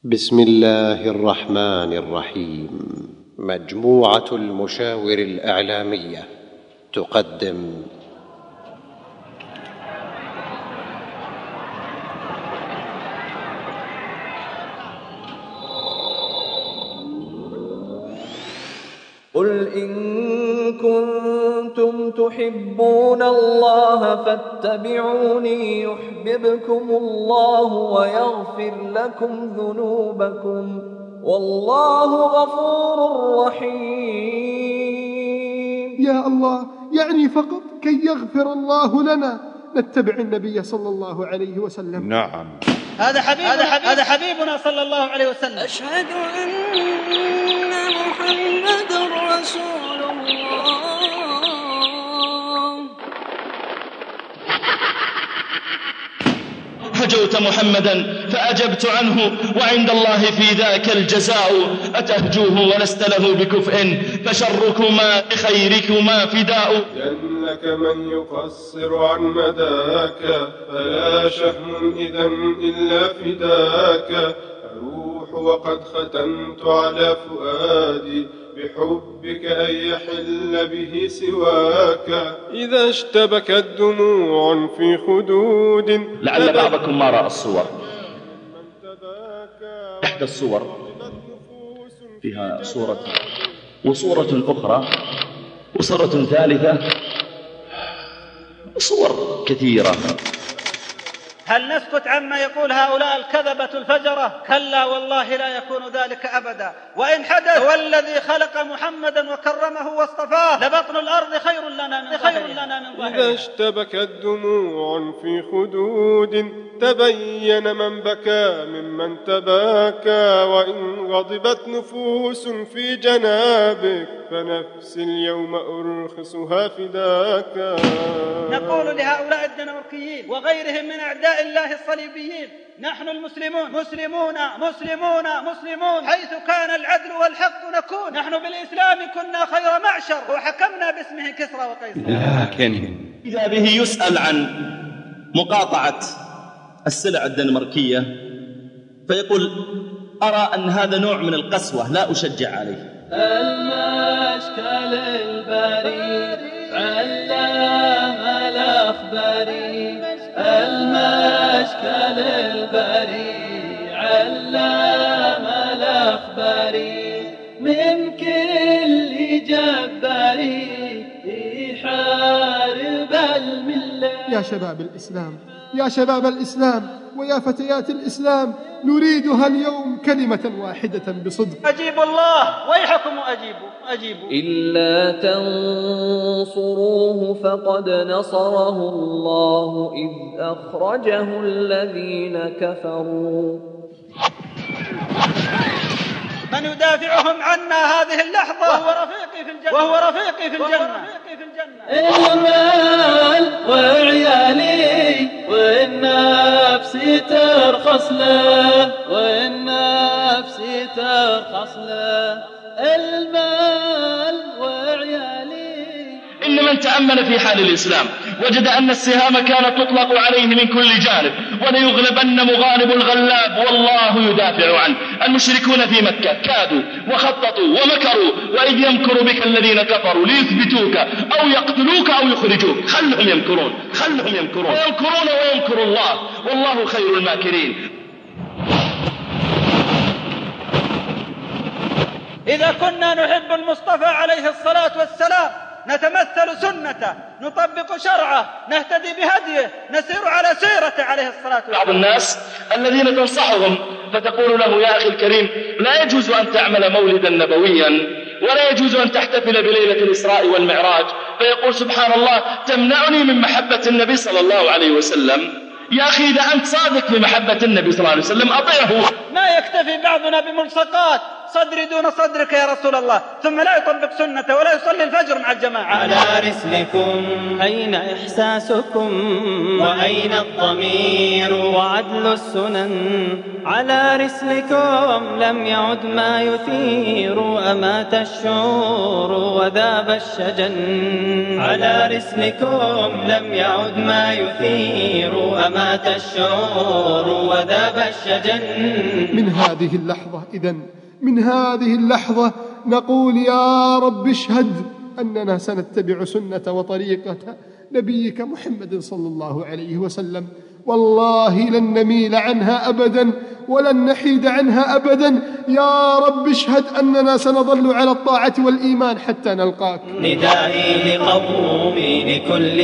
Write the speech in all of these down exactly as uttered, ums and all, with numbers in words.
بسم الله الرحمن الرحيم. مجموعة المشاور الإعلامية تقدم قل إن كنتم تحبون الله فاتبعوني يحببكم الله ويغفر لكم ذنوبكم والله غفور رحيم. يا الله، يعني فقط كي يغفر الله لنا نتبع النبي صلى الله عليه وسلم. نعم، هذا حبيبنا, هذا حبيب هذا حبيبنا صلى الله عليه وسلم. أشهد أن محمد رسول الله. هجوت محمدا فأجبت عنه وعند الله في ذاك الجزاء. أتهجوه ولست له بكفء فشركما لخيركما فداء. لك من يقصر عن مداك فلا شهم إذا إلا فداك. أروح وقد ختمت على فؤادي بحبك أن يحل به سواك. إذا اشتبكت دموع في خدود. لعل بعضكم ما رأى الصور. إحدى الصور فيها صورة وصورة أخرى وصورة ثالثة، صور كثيرة. هل نسكت عما يقول هؤلاء الكذبة الفجرة؟ كلا والله لا يكون ذلك أبدا. وإن حدث هو الذي خلق محمدا وكرمه واصطفاه لبطن الأرض خير لنا من خير لنا من ظهرها. إذا اشتبكت دموع في خدود تبين من بكى ممن تباكى. وإن غضبت نفوس في جنابك فنفسي اليوم أرخصها فداك. نقول لهؤلاء الدنماركيين وغيرهم من أعداء الله الصليبيين: نحن المسلمون مسلمون مسلمون مسلمون، حيث كان العدل والحق نكون. نحن بالإسلام كنا خير معشر وحكمنا باسمه كسرى وقيصر. لكن إذا به يسأل عن مقاطعة السلع الدنماركية فيقول: أرى أن هذا نوع من القسوة لا أشجع عليه. المشكل البريد علام الأخباري، المشكل البريد علام الأخباري، من كل جباري يحارب الملة. يا شباب الإسلام، يا شباب الإسلام ويا فتيات الإسلام، نريدها اليوم كلمة واحدة بصدق: أجيبوا الله ويحكم. أجيبوا أجيبوا. إلا تنصروه فقد نصره الله إذ أخرجه الذين كفروا. من يدافعهم عنا هذه اللحظة وهو رفيقي في الجنة وهو رفيقي في الجنة. المال وعيالي والنفس ترخص له، والنفس ترخص له، المال وعيالي. إن من تأمل في حال الإسلام وجد أن السهام كانت تطلق عليه من كل جانب، وليغلبن مغالب الغلاب والله يدافع عنه. المشركون في مكة كادوا وخططوا ومكروا، وإذ يمكر بك الذين كفروا ليثبتوك أو يقتلوك أو يخرجوك. خلهم يمكرون خلهم يمكرون ويمكرون ويمكر الله والله خير الماكرين. إذا كنا نحب المصطفى عليه الصلاة والسلام نتمثل سنته، نطبق شرعه، نهتدي بهديه، نسير على سيرته عليه الصلاة والسلام. بعض الناس الذين تنصحهم فتقول له: يا أخي الكريم، لا يجوز أن تعمل مولدا نبويا ولا يجوز أن تحتفل بليلة الإسراء والمعراج، فيقول: سبحان الله، تمنعني من محبة النبي صلى الله عليه وسلم. يا أخي، إذا أنت صادق في محبة النبي صلى الله عليه وسلم أطيعه. ما يكتفي بعضنا بملصقات صدري دون صدرك يا رسول الله، ثم لا يطبق سنته ولا يصلي الفجر مع الجماعة. على رسلكم أين إحساسكم وأين الضمير وعدل السنن على رسلكم لم يعد ما يثير أمات الشعور وذاب الشجن. على رسلكم لم يعد ما يثير أمات الشعور وذاب الشجن. من هذه اللحظة إذن من هذه اللحظة نقول يا رب اشهد أننا سنتبع سنة وطريقة نبيك محمد صلى الله عليه وسلم، والله لن نميل عنها أبدا ولن نحيد عنها أبدا. يا رب اشهد أننا سنظل على الطاعة والإيمان حتى نلقاك. ندائي لقومي لكل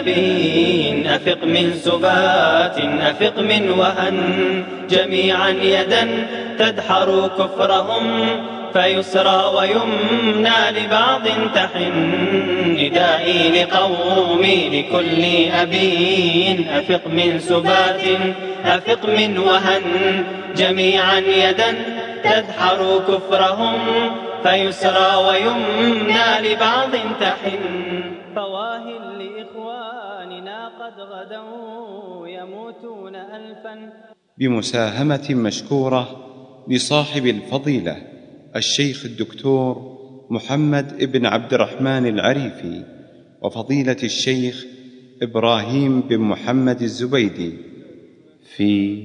أبي أفق من سبات أفق من وهن، جميعا يدا تدحر كفرهم فيسرى ويمنى لبعض تحن. ندائي لقومي لكل أبي أفق من سبات أفق من وهن، جميعا يدا تدحر كفرهم فيسرى ويمنى لبعض تحن. فواهل لإخواننا قد غدوا يموتون ألفا. بمساهمة مشكورة لصاحب الفضيلة الشيخ الدكتور محمد ابن عبد الرحمن العريفي وفضيلة الشيخ إبراهيم بن محمد الزبيدي في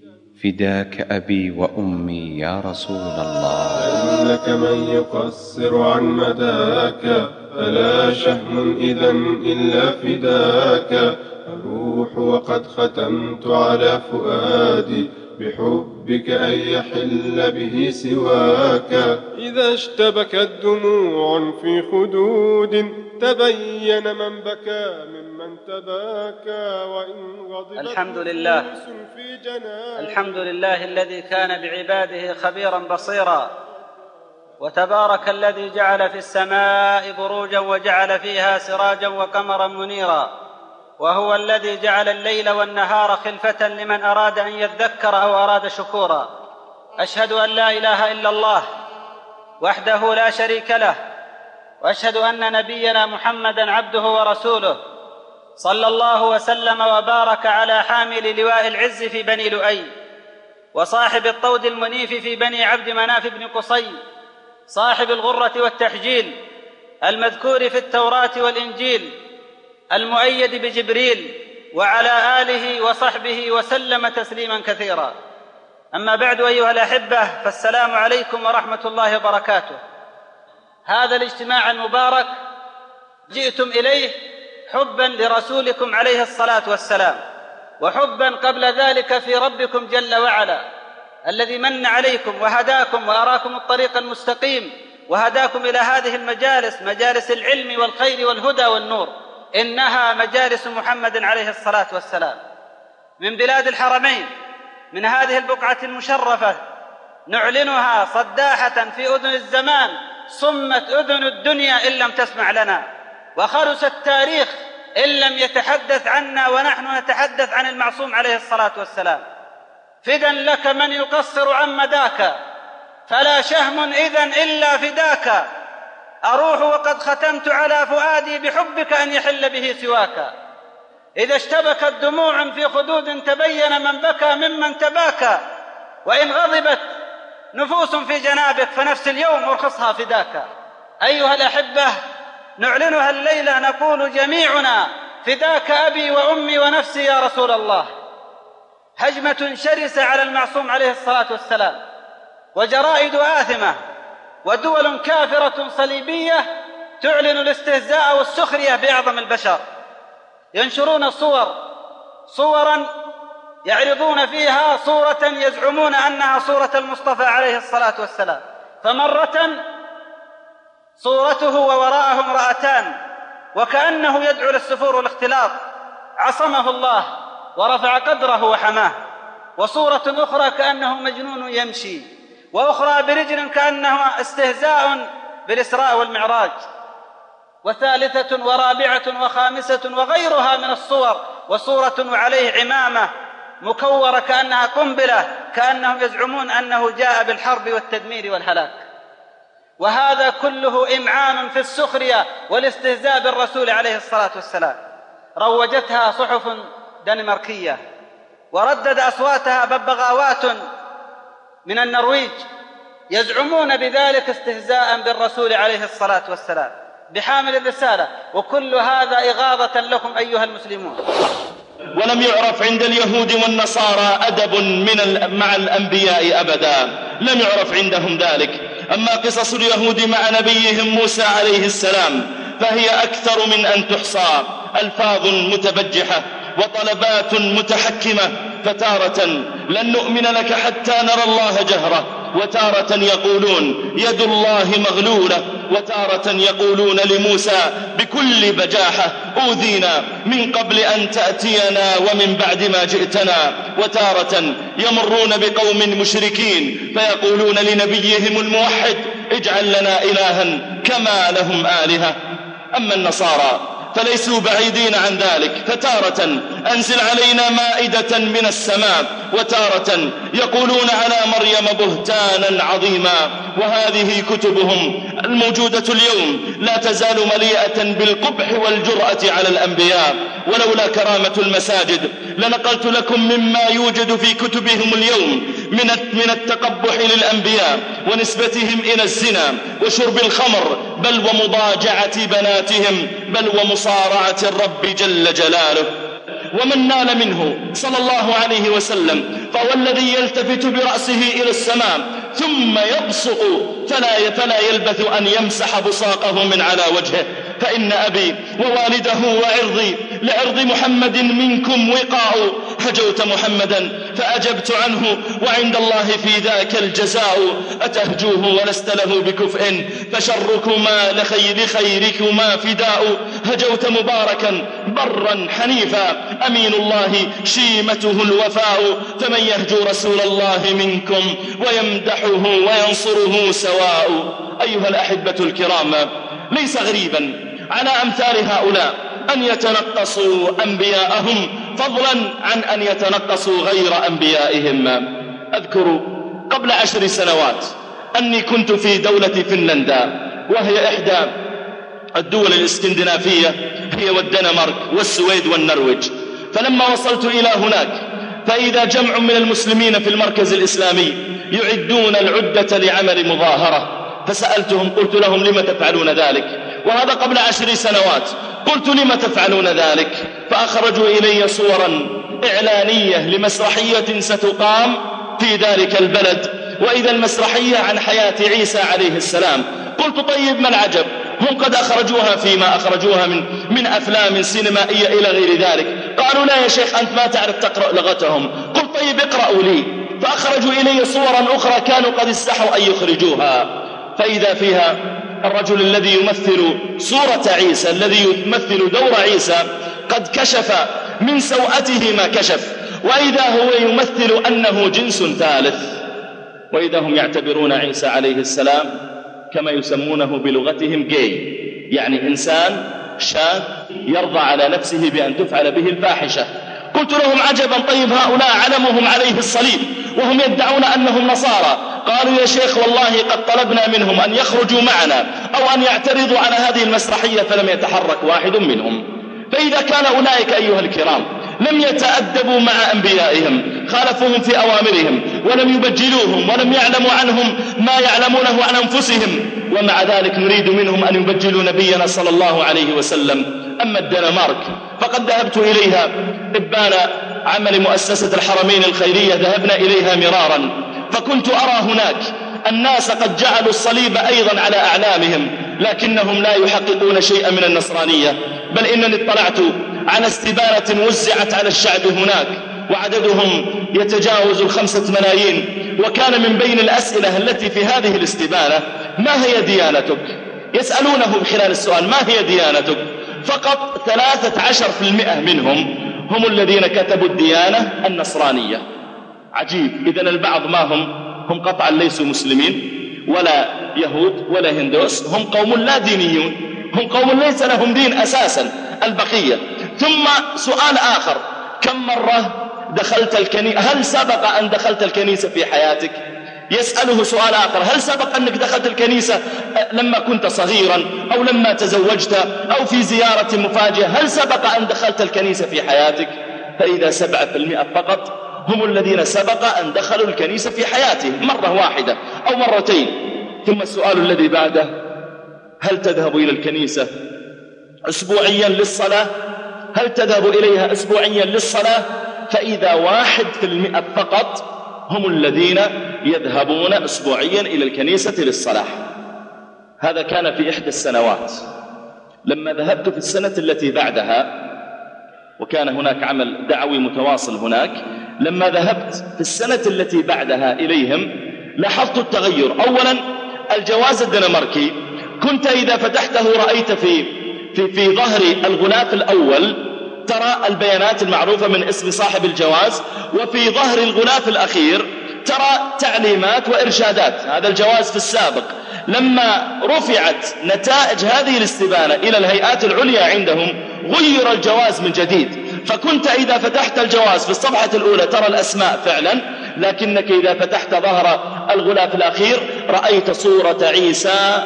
فداك أبي وأمي يا رسول الله. إنك من يقصر عن مداك فلا شهم إذن إلا فداك. أروح وقد ختمت على فؤادي بحبك أن يحل به سواك. إذا اشتبكت دموع في خدود تبين من بكى ممن تباكى. وإن غضبت الحمد لله في جنان. الحمد لله الذي كان بعباده خبيرا بصيرا، وتبارك الذي جعل في السماء بروجا وجعل فيها سراجا وقمرا منيرا، وهو الذي جعل الليل والنهار خلفة لمن أراد أن يذكر أو أراد شكورا. أشهد أن لا إله إلا الله وحده لا شريك له، وأشهد أن نبينا محمدًا عبده ورسوله، صلى الله وسلم وبارك على حامل لواء العز في بني لؤي، وصاحب الطود المنيف في بني عبد مناف بن قصي، صاحب الغرة والتحجيل المذكور في التوراة والإنجيل، المؤيد بجبريل، وعلى آله وصحبه وسلم تسليما كثيرا. أما بعد أيها الأحبة، فالسلام عليكم ورحمة الله وبركاته. هذا الاجتماع المبارك جئتم إليه حبا لرسولكم عليه الصلاة والسلام، وحبا قبل ذلك في ربكم جل وعلا الذي من عليكم وهداكم وأراكم الطريق المستقيم، وهداكم إلى هذه المجالس، مجالس العلم والخير والهدى والنور. إنها مجالس محمد عليه الصلاة والسلام. من بلاد الحرمين، من هذه البقعة المشرفة، نعلنها صداحة في أذن الزمان، صمت أذن الدنيا إن لم تسمع لنا، وخرس التاريخ إن لم يتحدث عنا ونحن نتحدث عن المعصوم عليه الصلاة والسلام. فدا لك من يقصر عن مداك فلا شهم إذن إلا فداك. أروح وقد ختمت على فؤادي بحبك أن يحل به سواك. إذا اشتبكت دموع في خدود تبين من بكى ممن تباكى. وإن غضبت نفوس في جنابك فنفس اليوم أرخصها فداك. أيها الأحبة، نعلنها الليلة، نقول جميعنا فداك أبي وأمي ونفسي يا رسول الله. هجمة شرسة على المعصوم عليه الصلاة والسلام، وجرائد آثمة ودول كافرة صليبية تعلن الاستهزاء والسخرية بأعظم البشر. ينشرون صور صورا يعرضون فيها صورة يزعمون أنها صورة المصطفى عليه الصلاة والسلام، فمرة صورته ووراءه امرأتان وكأنه يدعو للسفور والاختلاط، عصمه الله ورفع قدره وحماه. وصورة أخرى كأنه مجنون يمشي، وأخرى برجل كأنه استهزاء بالإسراء والمعراج، وثالثة ورابعة وخامسة وغيرها من الصور. وصورة وعليه عمامة مكورة كأنها قنبلة، كأنهم يزعمون أنه جاء بالحرب والتدمير والهلاك. وهذا كله إمعان في السخرية والاستهزاء بالرسول عليه الصلاة والسلام. روجتها صحف دنماركية، وردد أصواتها ببغاوات من النرويج يزعمون بذلك استهزاء بالرسول عليه الصلاة والسلام بحامل الرسالة، وكل هذا إغاظة لكم أيها المسلمون. ولم يعرف عند اليهود والنصارى أدب من مع الأنبياء أبدا، لم يعرف عندهم ذلك. أما قصص اليهود مع نبيهم موسى عليه السلام فهي أكثر من أن تحصى، ألفاظ متبجحة وطلبات متحكمة، فتارة لن نؤمن لك حتى نرى الله جهرة، وتارة يقولون يد الله مغلولة، وتارة يقولون لموسى بكل بجاحة أوذينا من قبل أن تأتينا ومن بعد ما جئتنا، وتارة يمرون بقوم مشركين فيقولون لنبيهم الموحد اجعل لنا إلها كما لهم آلهة. أما النصارى فليسوا بعيدين عن ذلك، فتارة أنزل علينا مائدة من السماء، وتارة يقولون على مريم بهتانا عظيما. وهذه كتبهم الموجودة اليوم لا تزال مليئة بالقبح والجرأة على الأنبياء. ولولا كرامة المساجد لنقلت لكم مما يوجد في كتبهم اليوم من التقبح للأنبياء ونسبتهم إلى الزنا وشرب الخمر، بل ومضاجعة بناتهم، بل ومصارعة الرب جل جلاله. ومن نال منه صلى الله عليه وسلم فهو الذي يلتفت برأسه إلى السماء ثم يبصق فلا, فلا يلبث أن يمسح بصاقه من على وجهه. فإن أبي ووالده وعرضي لعرض محمد منكم وقاء، هجوت محمدا فأجبت عنه وعند الله في ذاك الجزاء. أتهجوه ولست له بكفء فشركما لخير خيركما فداء. هجوت مباركا برا حنيفا أمين الله شيمته الوفاء. فمن يهجو رسول الله منكم ويمدحه وينصره سواء. أيها الأحبة الكرام، ليس غريبا على أمثال هؤلاء أن يتنقصوا أنبياءهم فضلا عن أن يتنقصوا غير أنبيائهم. أذكر قبل عشر سنوات أني كنت في دولة فنلندا، وهي إحدى الدول الإسكندنافية، هي والدنمارك والسويد والنرويج. فلما وصلت إلى هناك فإذا جمع من المسلمين في المركز الإسلامي يعدون العدة لعمل مظاهرة، فسألتهم قلت لهم لم تفعلون ذلك؟ وهذا قبل عشر سنوات. قلت لم تفعلون ذلك؟ فأخرجوا إلي صورا إعلانية لمسرحية ستقام في ذلك البلد، وإذا المسرحية عن حياة عيسى عليه السلام. قلت طيب ما العجب، هم قد أخرجوها فيما أخرجوها من, من أفلام سينمائية إلى غير ذلك. قالوا لا يا شيخ أنت ما تعرف تقرأ لغتهم. قلت طيب اقرأوا لي. فأخرجوا إلي صورا أخرى كانوا قد استحوا أن يخرجوها، فإذا فيها الرجل الذي يمثل صورة عيسى، الذي يمثل دور عيسى، قد كشف من سوءته ما كشف، وإذا هو يمثل أنه جنس ثالث. وإذا هم يعتبرون عيسى عليه السلام كما يسمونه بلغتهم جاي، يعني إنسان شاذ يرضى على نفسه بأن تفعل به الفاحشة. قلت لهم عجبا، طيب هؤلاء علمهم عليه الصليب وهم يدعون أنهم نصارى. قالوا يا شيخ والله قد طلبنا منهم أن يخرجوا معنا أو أن يعترضوا على هذه المسرحية فلم يتحرك واحد منهم. فإذا كان أولئك أيها الكرام لم يتأدبوا مع أنبيائهم، خالفوهم في أوامرهم ولم يبجلوهم ولم يعلموا عنهم ما يعلمونه عن أنفسهم، ومع ذلك نريد منهم أن يبجلوا نبينا صلى الله عليه وسلم. أما الدنمارك فقد ذهبت إليها إبان عمل مؤسسة الحرمين الخيرية، ذهبنا إليها مرارا، فكنت أرى هناك الناس قد جعلوا الصليب أيضا على أعلامهم، لكنهم لا يحققون شيئا من النصرانية. بل إنني اطلعت على استبانة وزعت على الشعب هناك وعددهم يتجاوز الخمسة ملايين، وكان من بين الأسئلة التي في هذه الاستبانة ما هي ديانتك؟ يسألونه خلال السؤال ما هي ديانتك؟ فقط ثلاثة عشر في المئة منهم هم الذين كتبوا الديانة النصرانية. عجيب. إذن البعض ما هم هم قطعا ليسوا مسلمين ولا يهود ولا هندوس، هم قوم لا دينيون، هم قوم ليس لهم دين أساسا البقية. ثم سؤال آخر، كم مرة دخلت الكنيسة؟ هل سبق أن دخلت الكنيسة في حياتك؟ يسأله سؤال آخر، هل سبق أنك دخلت الكنيسة لما كنت صغيرا أو لما تزوجت أو في زيارة مفاجئة؟ هل سبق أن دخلت الكنيسة في حياتك؟ فإذا سبعة في المئة فقط هم الذين سبق أن دخلوا الكنيسة في حياتهم مرة واحدة أو مرتين. ثم السؤال الذي بعده: هل تذهب إلى الكنيسة أسبوعيا للصلاة؟ هل تذهب إليها أسبوعيا للصلاة؟ فإذا واحد في المئة فقط هم الذين يذهبون أسبوعيا إلى الكنيسة للصلاة. هذا كان في إحدى السنوات. لما ذهبت في السنة التي بعدها، وكان هناك عمل دعوي متواصل هناك، لما ذهبت في السنة التي بعدها إليهم لاحظت التغير. أولا الجواز الدنماركي كنت إذا فتحته رأيت في, في, في ظهر الغلاف الأول ترى البيانات المعروفة من اسم صاحب الجواز، وفي ظهر الغلاف الأخير ترى تعليمات وإرشادات. هذا الجواز في السابق. لما رفعت نتائج هذه الاستبانة إلى الهيئات العليا عندهم غير الجواز من جديد، فكنت إذا فتحت الجواز في الصفحة الأولى ترى الأسماء فعلا، لكنك إذا فتحت ظهر الغلاف الأخير رأيت صورة عيسى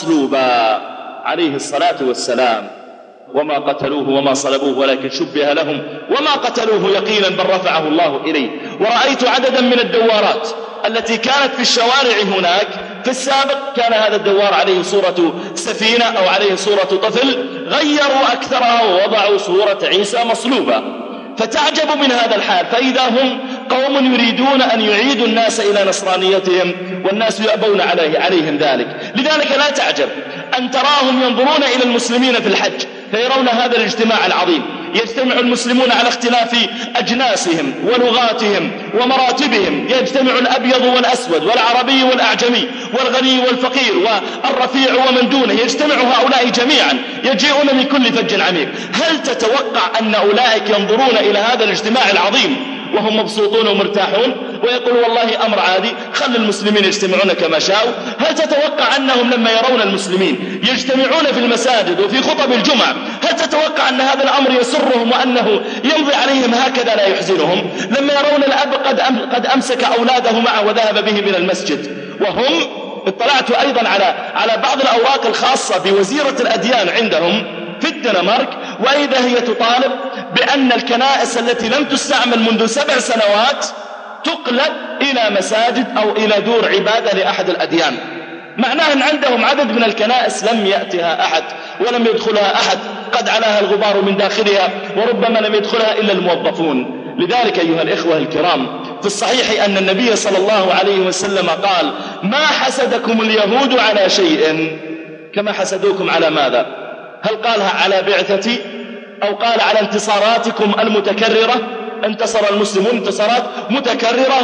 مصلوبا عليه الصلاة والسلام. وما قتلوه وما صلبوه ولكن شبه لهم وما قتلوه يقينا بل رفعه الله إليه. ورأيت عددا من الدوارات التي كانت في الشوارع هناك. في السابق كان هذا الدوار عليه صورة سفينة أو عليه صورة طفل، غيروا أكثرها ووضعوا صورة عيسى مصلوبة. فتعجب من هذا الحال، فإذا هم قوم يريدون أن يعيدوا الناس إلى نصرانيتهم والناس يأبون عليه عليهم ذلك. لذلك لا تعجب أن تراهم ينظرون إلى المسلمين في الحج فيرون هذا الاجتماع العظيم، يجتمع المسلمون على اختلاف أجناسهم ولغاتهم ومراتبهم، يجتمع الأبيض والأسود والعربي والأعجمي والغني والفقير والرفيع ومن دونه، يجتمع هؤلاء جميعا يجيئون من كل فج عميق. هل تتوقع أن أولئك ينظرون إلى هذا الاجتماع العظيم وهم مبسوطون ومرتاحون ويقول والله أمر عادي، خل المسلمين يجتمعون كما شاءوا؟ هل تتوقع أنهم لما يرون المسلمين يجتمعون في المساجد وفي خطب الجمعة هل تتوقع أن هذا الأمر يسرهم وأنه يمضي عليهم هكذا لا يحزنهم؟ لما يرون الأب قد, أم قد أمسك أولاده معه وذهب بهم إلى المسجد، وهم اطلعت أيضا على, على بعض الأوراق الخاصة بوزيرة الأديان عندهم في الدنمارك، وإذا هي تطالب بأن الكنائس التي لم تستعمل منذ سبع سنوات تقلب إلى مساجد أو إلى دور عبادة لأحد الأديان. معناه أن عندهم عدد من الكنائس لم يأتها أحد ولم يدخلها أحد، قد علاها الغبار من داخلها وربما لم يدخلها إلا الموظفون. لذلك أيها الإخوة الكرام، في الصحيح أن النبي صلى الله عليه وسلم قال: ما حسدكم اليهود على شيء كما حسدوكم على ماذا؟ هل قالها على بعثتي أو قال على انتصاراتكم المتكررة؟ انتصر المسلمون انتصارات متكررة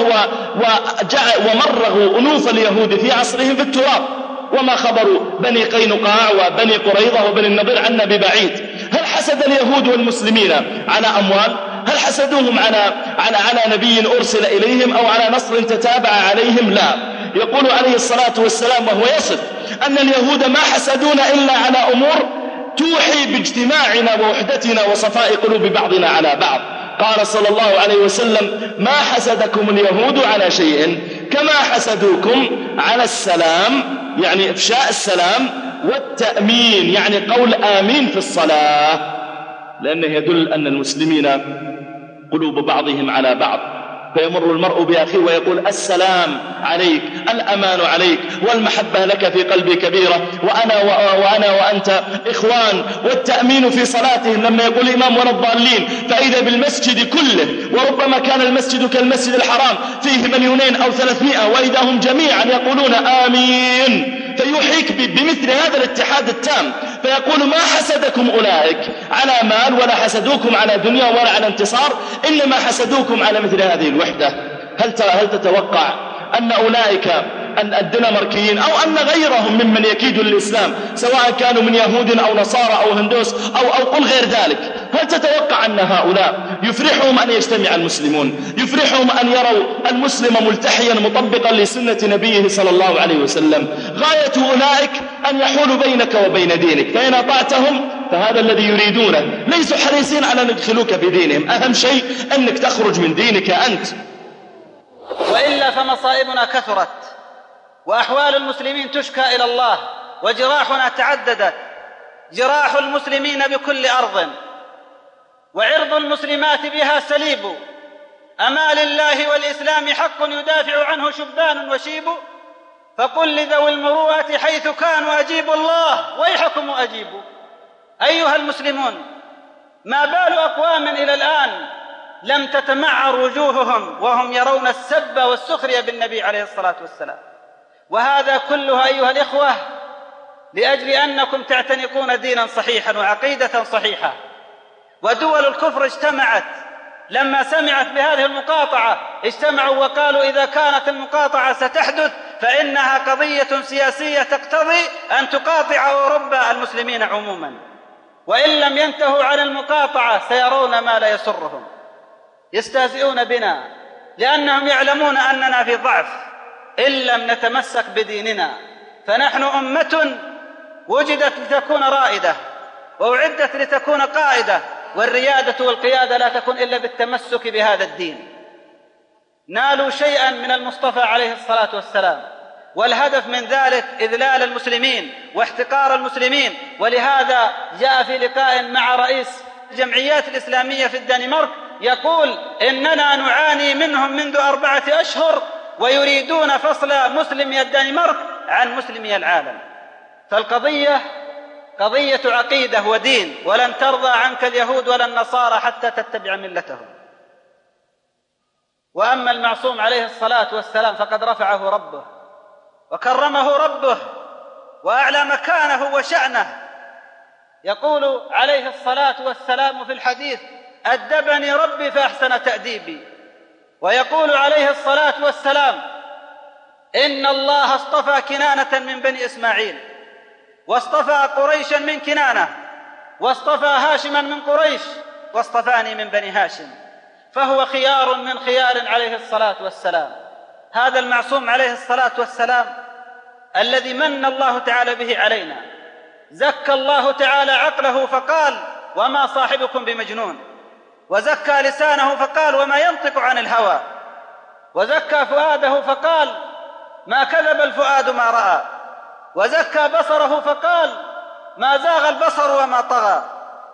ومرغوا أنوف اليهود في عصرهم في التراب، وما خبر بني قينقاع وبني قريظة وبني النضير عنا ببعيد. هل حسد اليهود والمسلمين على أموال؟ هل حسدوهم على, على, على نبي أرسل إليهم أو على نصر تتابع عليهم؟ لا. يقول عليه الصلاة والسلام وهو يصف أن اليهود ما حسدونا إلا على أمور توحي باجتماعنا ووحدتنا وصفاء قلوب بعضنا على بعض. قال صلى الله عليه وسلم: ما حسدكم اليهود على شيء كما حسدوكم على السلام، يعني إفشاء السلام، والتأمين يعني قول آمين في الصلاة، لأنه يدل أن المسلمين قلوب بعضهم على بعض. فيمر المرء بأخيه ويقول: السلام عليك، الأمان عليك، والمحبة لك في قلبي كبيرة، وأنا وأنا وأنت إخوان. والتأمين في صلاتهم لما يقول الإمام ولا الضالين، فإذا بالمسجد كله، وربما كان المسجد كالمسجد الحرام فيه مليونين أو ثلاثمائة، وإذا هم جميعا يقولون آمين، فيوحيك بمثل هذا الاتحاد التام. فيقول: ما حسدكم أولئك على مال ولا حسدوكم على دنيا ولا على انتصار، إنما حسدوكم على مثل هذه الوحدة. هل ترى هل تتوقع أن أولئك أن الدنماركيين أو أن غيرهم ممن يكيدوا للإسلام سواء كانوا من يهود أو نصارى أو هندوس أو أو قل غير ذلك، هل تتوقع أن هؤلاء يفرحهم أن يجتمع المسلمون، يفرحهم أن يروا المسلم ملتحيا مطبقا لسنة نبيه صلى الله عليه وسلم؟ غاية أولئك أن يحول بينك وبين دينك، فإن أطعتهم فهذا الذي يريدونه. ليسوا حريصين على أن يدخلوك بدينهم، أهم شيء أنك تخرج من دينك أنت. وإلا فمصائبنا كثرت، وأحوال المسلمين تشكى إلى الله، وجراحنا تعددت، جراح المسلمين بكل أرض، وعرض المسلمات بها سليب، أما لله والإسلام حق يدافع عنه شبان وشيب؟ فقل لذوي المروءة حيث كانوا أجيبوا الله ويحكم أجيبوا. أيها المسلمون، ما بال أقوام إلى الآن لم تتمعر وجوههم وهم يرون السب والسخرية بالنبي عليه الصلاة والسلام؟ وهذا كله أيها الإخوة لأجل أنكم تعتنقون دينا صحيحا وعقيدة صحيحة. ودول الكفر اجتمعت لما سمعت بهذه المقاطعة، اجتمعوا وقالوا إذا كانت المقاطعة ستحدث فإنها قضية سياسية تقتضي أن تقاطع أوروبا المسلمين عموما، وإن لم ينتهوا عن المقاطعة سيرون ما لا يسرهم. يستهزئون بنا لأنهم يعلمون أننا في ضعف إن لم نتمسك بديننا. فنحن أمة وجدت لتكون رائدة وأعدت لتكون قائدة، والريادة والقيادة لا تكون إلا بالتمسك بهذا الدين. نالوا شيئا من المصطفى عليه الصلاة والسلام، والهدف من ذلك إذلال المسلمين واحتقار المسلمين. ولهذا جاء في لقاء مع رئيس الجمعيات الإسلامية في الدنمارك يقول إننا نعاني منهم منذ أربعة أشهر ويريدون فصل مسلمي الدنمارك عن مسلمي العالم. فالقضية قضية عقيدة ودين، ولن ترضى عنك اليهود ولا النصارى حتى تتبع ملتهم. وأما المعصوم عليه الصلاة والسلام فقد رفعه ربه وكرمه ربه وأعلى مكانه وشأنه. يقول عليه الصلاة والسلام في الحديث: أدبني ربي فأحسن تأديبي. ويقول عليه الصلاة والسلام: إن الله اصطفى كنانة من بني إسماعيل، واصطفى قريشا من كنانة، واصطفى هاشما من قريش، واصطفاني من بني هاشم. فهو خيار من خيار عليه الصلاة والسلام. هذا المعصوم عليه الصلاة والسلام الذي من الله تعالى به علينا، زكى الله تعالى عقله فقال: وما صاحبكم بمجنون. وزكى لسانه فقال: وما ينطق عن الهوى. وزكى فؤاده فقال: ما كذب الفؤاد ما رأى. وزكى بصره فقال: ما زاغ البصر وما طغى.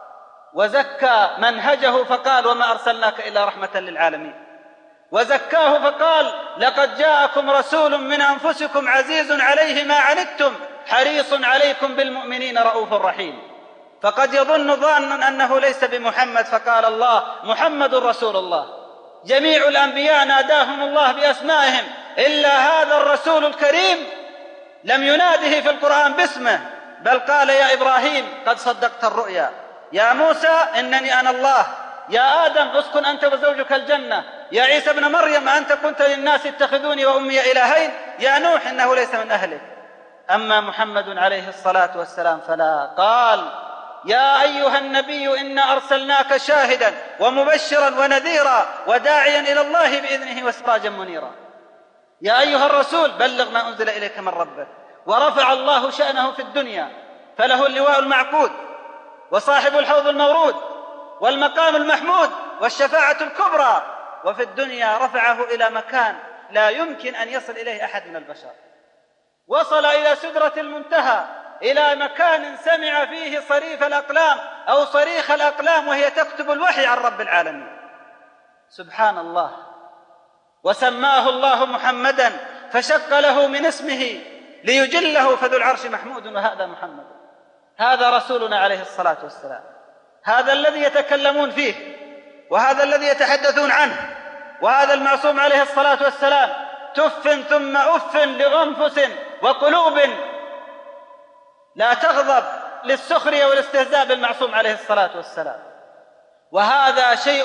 وزكى منهجه فقال: وما أرسلناك إلا رحمة للعالمين. وزكاه فقال: لقد جاءكم رسول من أنفسكم عزيز عليه ما عنتم حريص عليكم بالمؤمنين رؤوف رحيم. فقد يظن ظان أنه ليس بمحمد، فقال الله: محمد رسول الله. جميع الأنبياء ناداهم الله بأسمائهم إلا هذا الرسول الكريم لم يناده في القرآن باسمه، بل قال: يا إبراهيم قد صدقت الرؤيا، يا موسى إنني أنا الله، يا آدم اسكن أنت وزوجك الجنة، يا عيسى ابن مريم أنت قلت للناس اتخذوني وأمي إلهين، يا نوح إنه ليس من أهلك. أما محمد عليه الصلاة والسلام فلا، قال: يا أيها النبي إنا أرسلناك شاهدا ومبشرا ونذيرا وداعيا إلى الله بإذنه وسراجا منيرا. يا أيها الرسول بلغ ما أنزل إليك من ربك. ورفع الله شأنه في الدنيا، فله اللواء المعقود وصاحب الحوض المورود والمقام المحمود والشفاعة الكبرى. وفي الدنيا رفعه إلى مكان لا يمكن أن يصل إليه أحد من البشر. وصل إلى سدرة المنتهى، إلى مكان سمع فيه صريف الأقلام أو صريخ الأقلام وهي تكتب الوحي عن رب العالمين. سبحان الله. وسماه الله محمدا فشق له من اسمه ليجله، فذو العرش محمود وهذا محمد. هذا رسولنا عليه الصلاة والسلام، هذا الذي يتكلمون فيه، وهذا الذي يتحدثون عنه، وهذا المعصوم عليه الصلاة والسلام. تف ثم أف لأنفس وقلوب لا تغضب للسخرية والاستهزاء بالمعصوم عليه الصلاة والسلام. وهذا شيء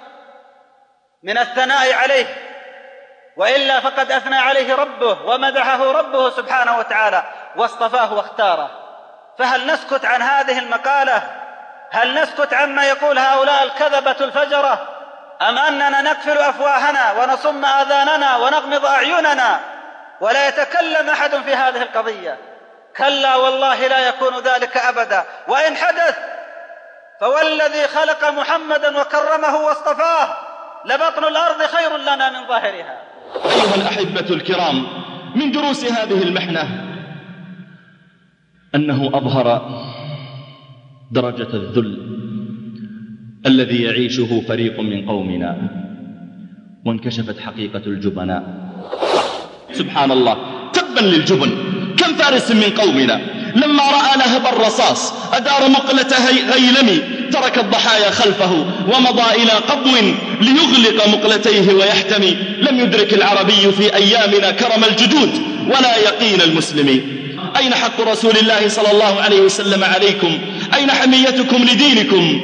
من الثناء عليه، وإلا فقد أثنى عليه ربه ومدحه ربه سبحانه وتعالى واصطفاه واختاره. فهل نسكت عن هذه المقالة؟ هل نسكت عما يقول هؤلاء الكذبة الفجرة؟ أم أننا نقفل أفواهنا ونصم آذاننا ونغمض أعيننا ولا يتكلم أحد في هذه القضية؟ كلا والله لا يكون ذلك أبدا. وإن حدث فوالذي خلق محمدا وكرمه واصطفاه لبطن الأرض خير لنا من ظاهرها. أيها الأحبة الكرام، من دروس هذه المحنة أنه أظهر درجة الذل الذي يعيشه فريق من قومنا، وانكشفت حقيقة الجبناء. سبحان الله، تبا للجبن. كم فارس من قومنا لما رأى لهب الرصاص أدار مقلة غيلم، ترك الضحايا خلفه ومضى إلى قبو ليغلق مقلتيه ويحتمي. لم يدرك العربي في أيامنا كرم الجدود ولا يقين المسلمين. أين حق رسول الله صلى الله عليه وسلم عليكم؟ أين حميتكم لدينكم؟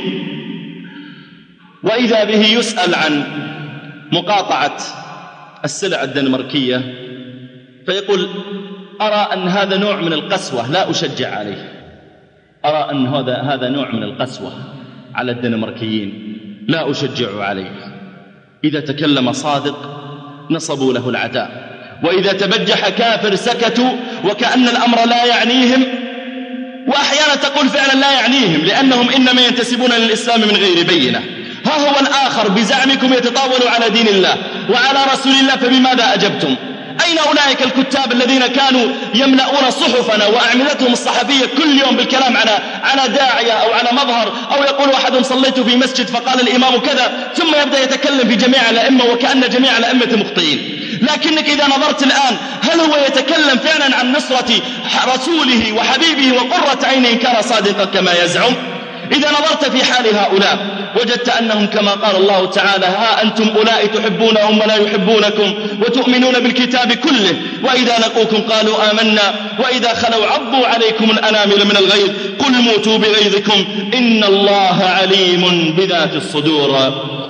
وإذا به يسأل عن مقاطعة السلع الدنماركية فيقول: أرى أن هذا نوع من القسوة لا أشجع عليه. أرى أن هذا هذا نوع من القسوة على الدنماركيين لا أشجع عليه. إذا تكلم صادق نصبوا له العداء، وإذا تبجح كافر سكتوا وكأن الأمر لا يعنيهم، وأحيانا تقول فعلا لا يعنيهم لأنهم إنما ينتسبون للإسلام من غير بينة. ها هو الآخر بزعمكم يتطاول على دين الله وعلى رسول الله، فبماذا أجبتم؟ أين أولئك الكتاب الذين كانوا يملؤون صحفنا وأعمدتهم الصحفية كل يوم بالكلام على على داعية أو على مظهر، أو يقول أحدهم صليت في مسجد فقال الإمام كذا، ثم يبدأ يتكلم في جميع الأئمة وكأن جميع الأئمة مخطئين. لكنك إذا نظرت الآن هل هو يتكلم فعلا عن نصرة رسوله وحبيبه وقرة عينه كان صادقا كما يزعم؟ إذا نظرت في حال هؤلاء وجدت أنهم كما قال الله تعالى: ها أنتم أولئك تحبونهم ولا يحبونكم وتؤمنون بالكتاب كله وإذا لقوكم قالوا آمنا وإذا خلوا عضوا عليكم الأنامل من الغيظ قل موتوا بغيظكم إن الله عليم بذات الصدور.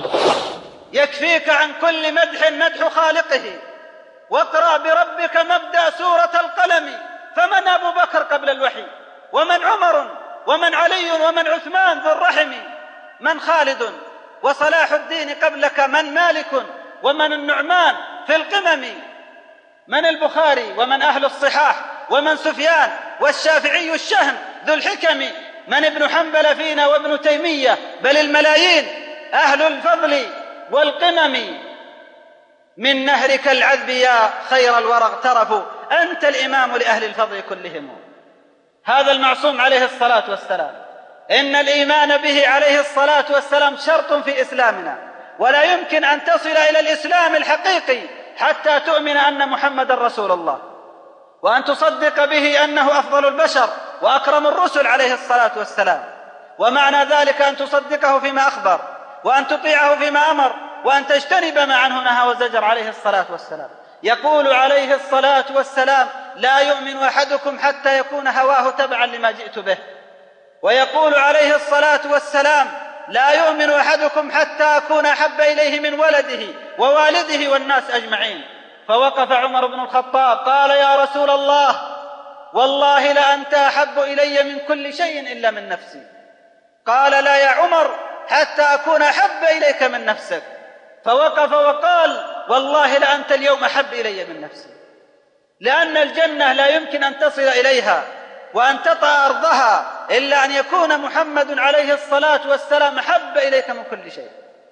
يكفيك عن كل مدح مدح خالقه، واقرأ بربك مبدأ سورة القلم. فمن أبو بكر قبل الوحي؟ ومن عمر؟ ومن علي؟ ومن عثمان ذو الرحم؟ من خالد وصلاح الدين قبلك؟ من مالك ومن النعمان في القمم؟ من البخاري ومن أهل الصحاح؟ ومن سفيان والشافعي الشهم ذو الحكم؟ من ابن حنبل فينا وابن تيمية بل الملايين أهل الفضل والقمم؟ من نهرك العذب يا خير الورى اغترفوا، أنت الإمام لأهل الفضل كلهم. هذا المعصوم عليه الصلاة والسلام إن الإيمان به عليه الصلاة والسلام شرط في إسلامنا، ولا يمكن أن تصل إلى الإسلام الحقيقي حتى تؤمن أن محمد رسول الله، وأن تصدق به أنه أفضل البشر وأكرم الرسل عليه الصلاة والسلام. ومعنى ذلك أن تصدقه فيما أخبر، وأن تطيعه فيما أمر، وأن تجتنب ما عنه نهى وزجر عليه الصلاة والسلام. يقول عليه الصلاة والسلام: لا يؤمن أحدكم حتى يكون هواه تبعا لما جئت به. ويقول عليه الصلاة والسلام: لا يؤمن أحدكم حتى أكون أحب إليه من ولده ووالده والناس أجمعين. فوقف عمر بن الخطاب قال: يا رسول الله، والله لأنت أحب إلي من كل شيء إلا من نفسي. قال: لا يا عمر، حتى أكون أحب إليك من نفسك. فوقف وقال: والله لأنت اليوم أحب إلي من نفسي. لأن الجنة لا يمكن أن تصل إليها وأن تطأ أرضها إلا أن يكون محمد عليه الصلاة والسلام أحب إليك من كل شيء.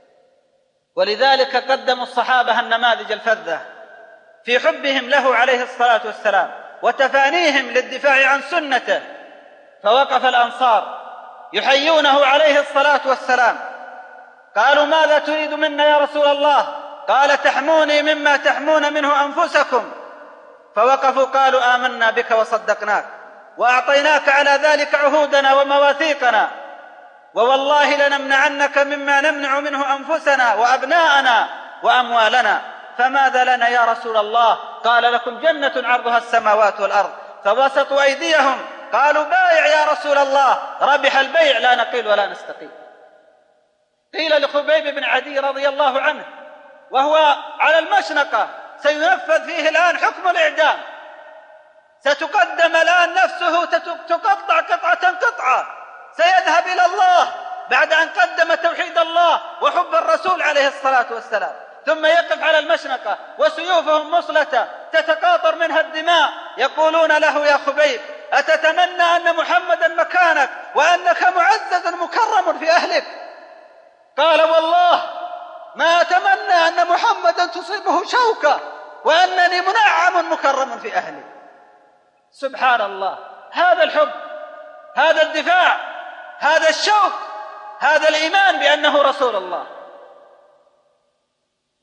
ولذلك قدموا الصحابة النماذج الفذة في حبهم له عليه الصلاة والسلام وتفانيهم للدفاع عن سنته. فوقف الأنصار يحيونه عليه الصلاة والسلام، قالوا: ماذا تريد منا يا رسول الله؟ قال: تحموني مما تحمون منه أنفسكم. فوقفوا قالوا: آمنا بك وصدقناك وأعطيناك على ذلك عهودنا ومواثيقنا، ووالله لنمنعنك مما نمنع منه أنفسنا وأبناءنا وأموالنا. فماذا لنا يا رسول الله؟ قال: لكم جنة عرضها السماوات والأرض. فبسطوا أيديهم قالوا: بايع يا رسول الله. ربح البيع، لا نقيل ولا نستقيل. قيل لخبيب بن عدي رضي الله عنه وهو على المشنقة سينفذ فيه الآن حكم الإعدام، ستقدم الآن نفسه تقطع قطعة قطعة، سيذهب إلى الله بعد أن قدم توحيد الله وحب الرسول عليه الصلاة والسلام، ثم يقف على المشنقة وسيوفهم مصلة تتقاطر منها الدماء. يقولون له: يا خبيب، أتتمنى أن محمدا مكانك وأنك معزز مكرم في أهلك؟ قال: والله ما أتمنى أن محمدا تصيبه شوكة وأنني منعم مكرم في أهلي. سبحان الله، هذا الحب، هذا الدفاع، هذا الشوق، هذا الإيمان بأنه رسول الله.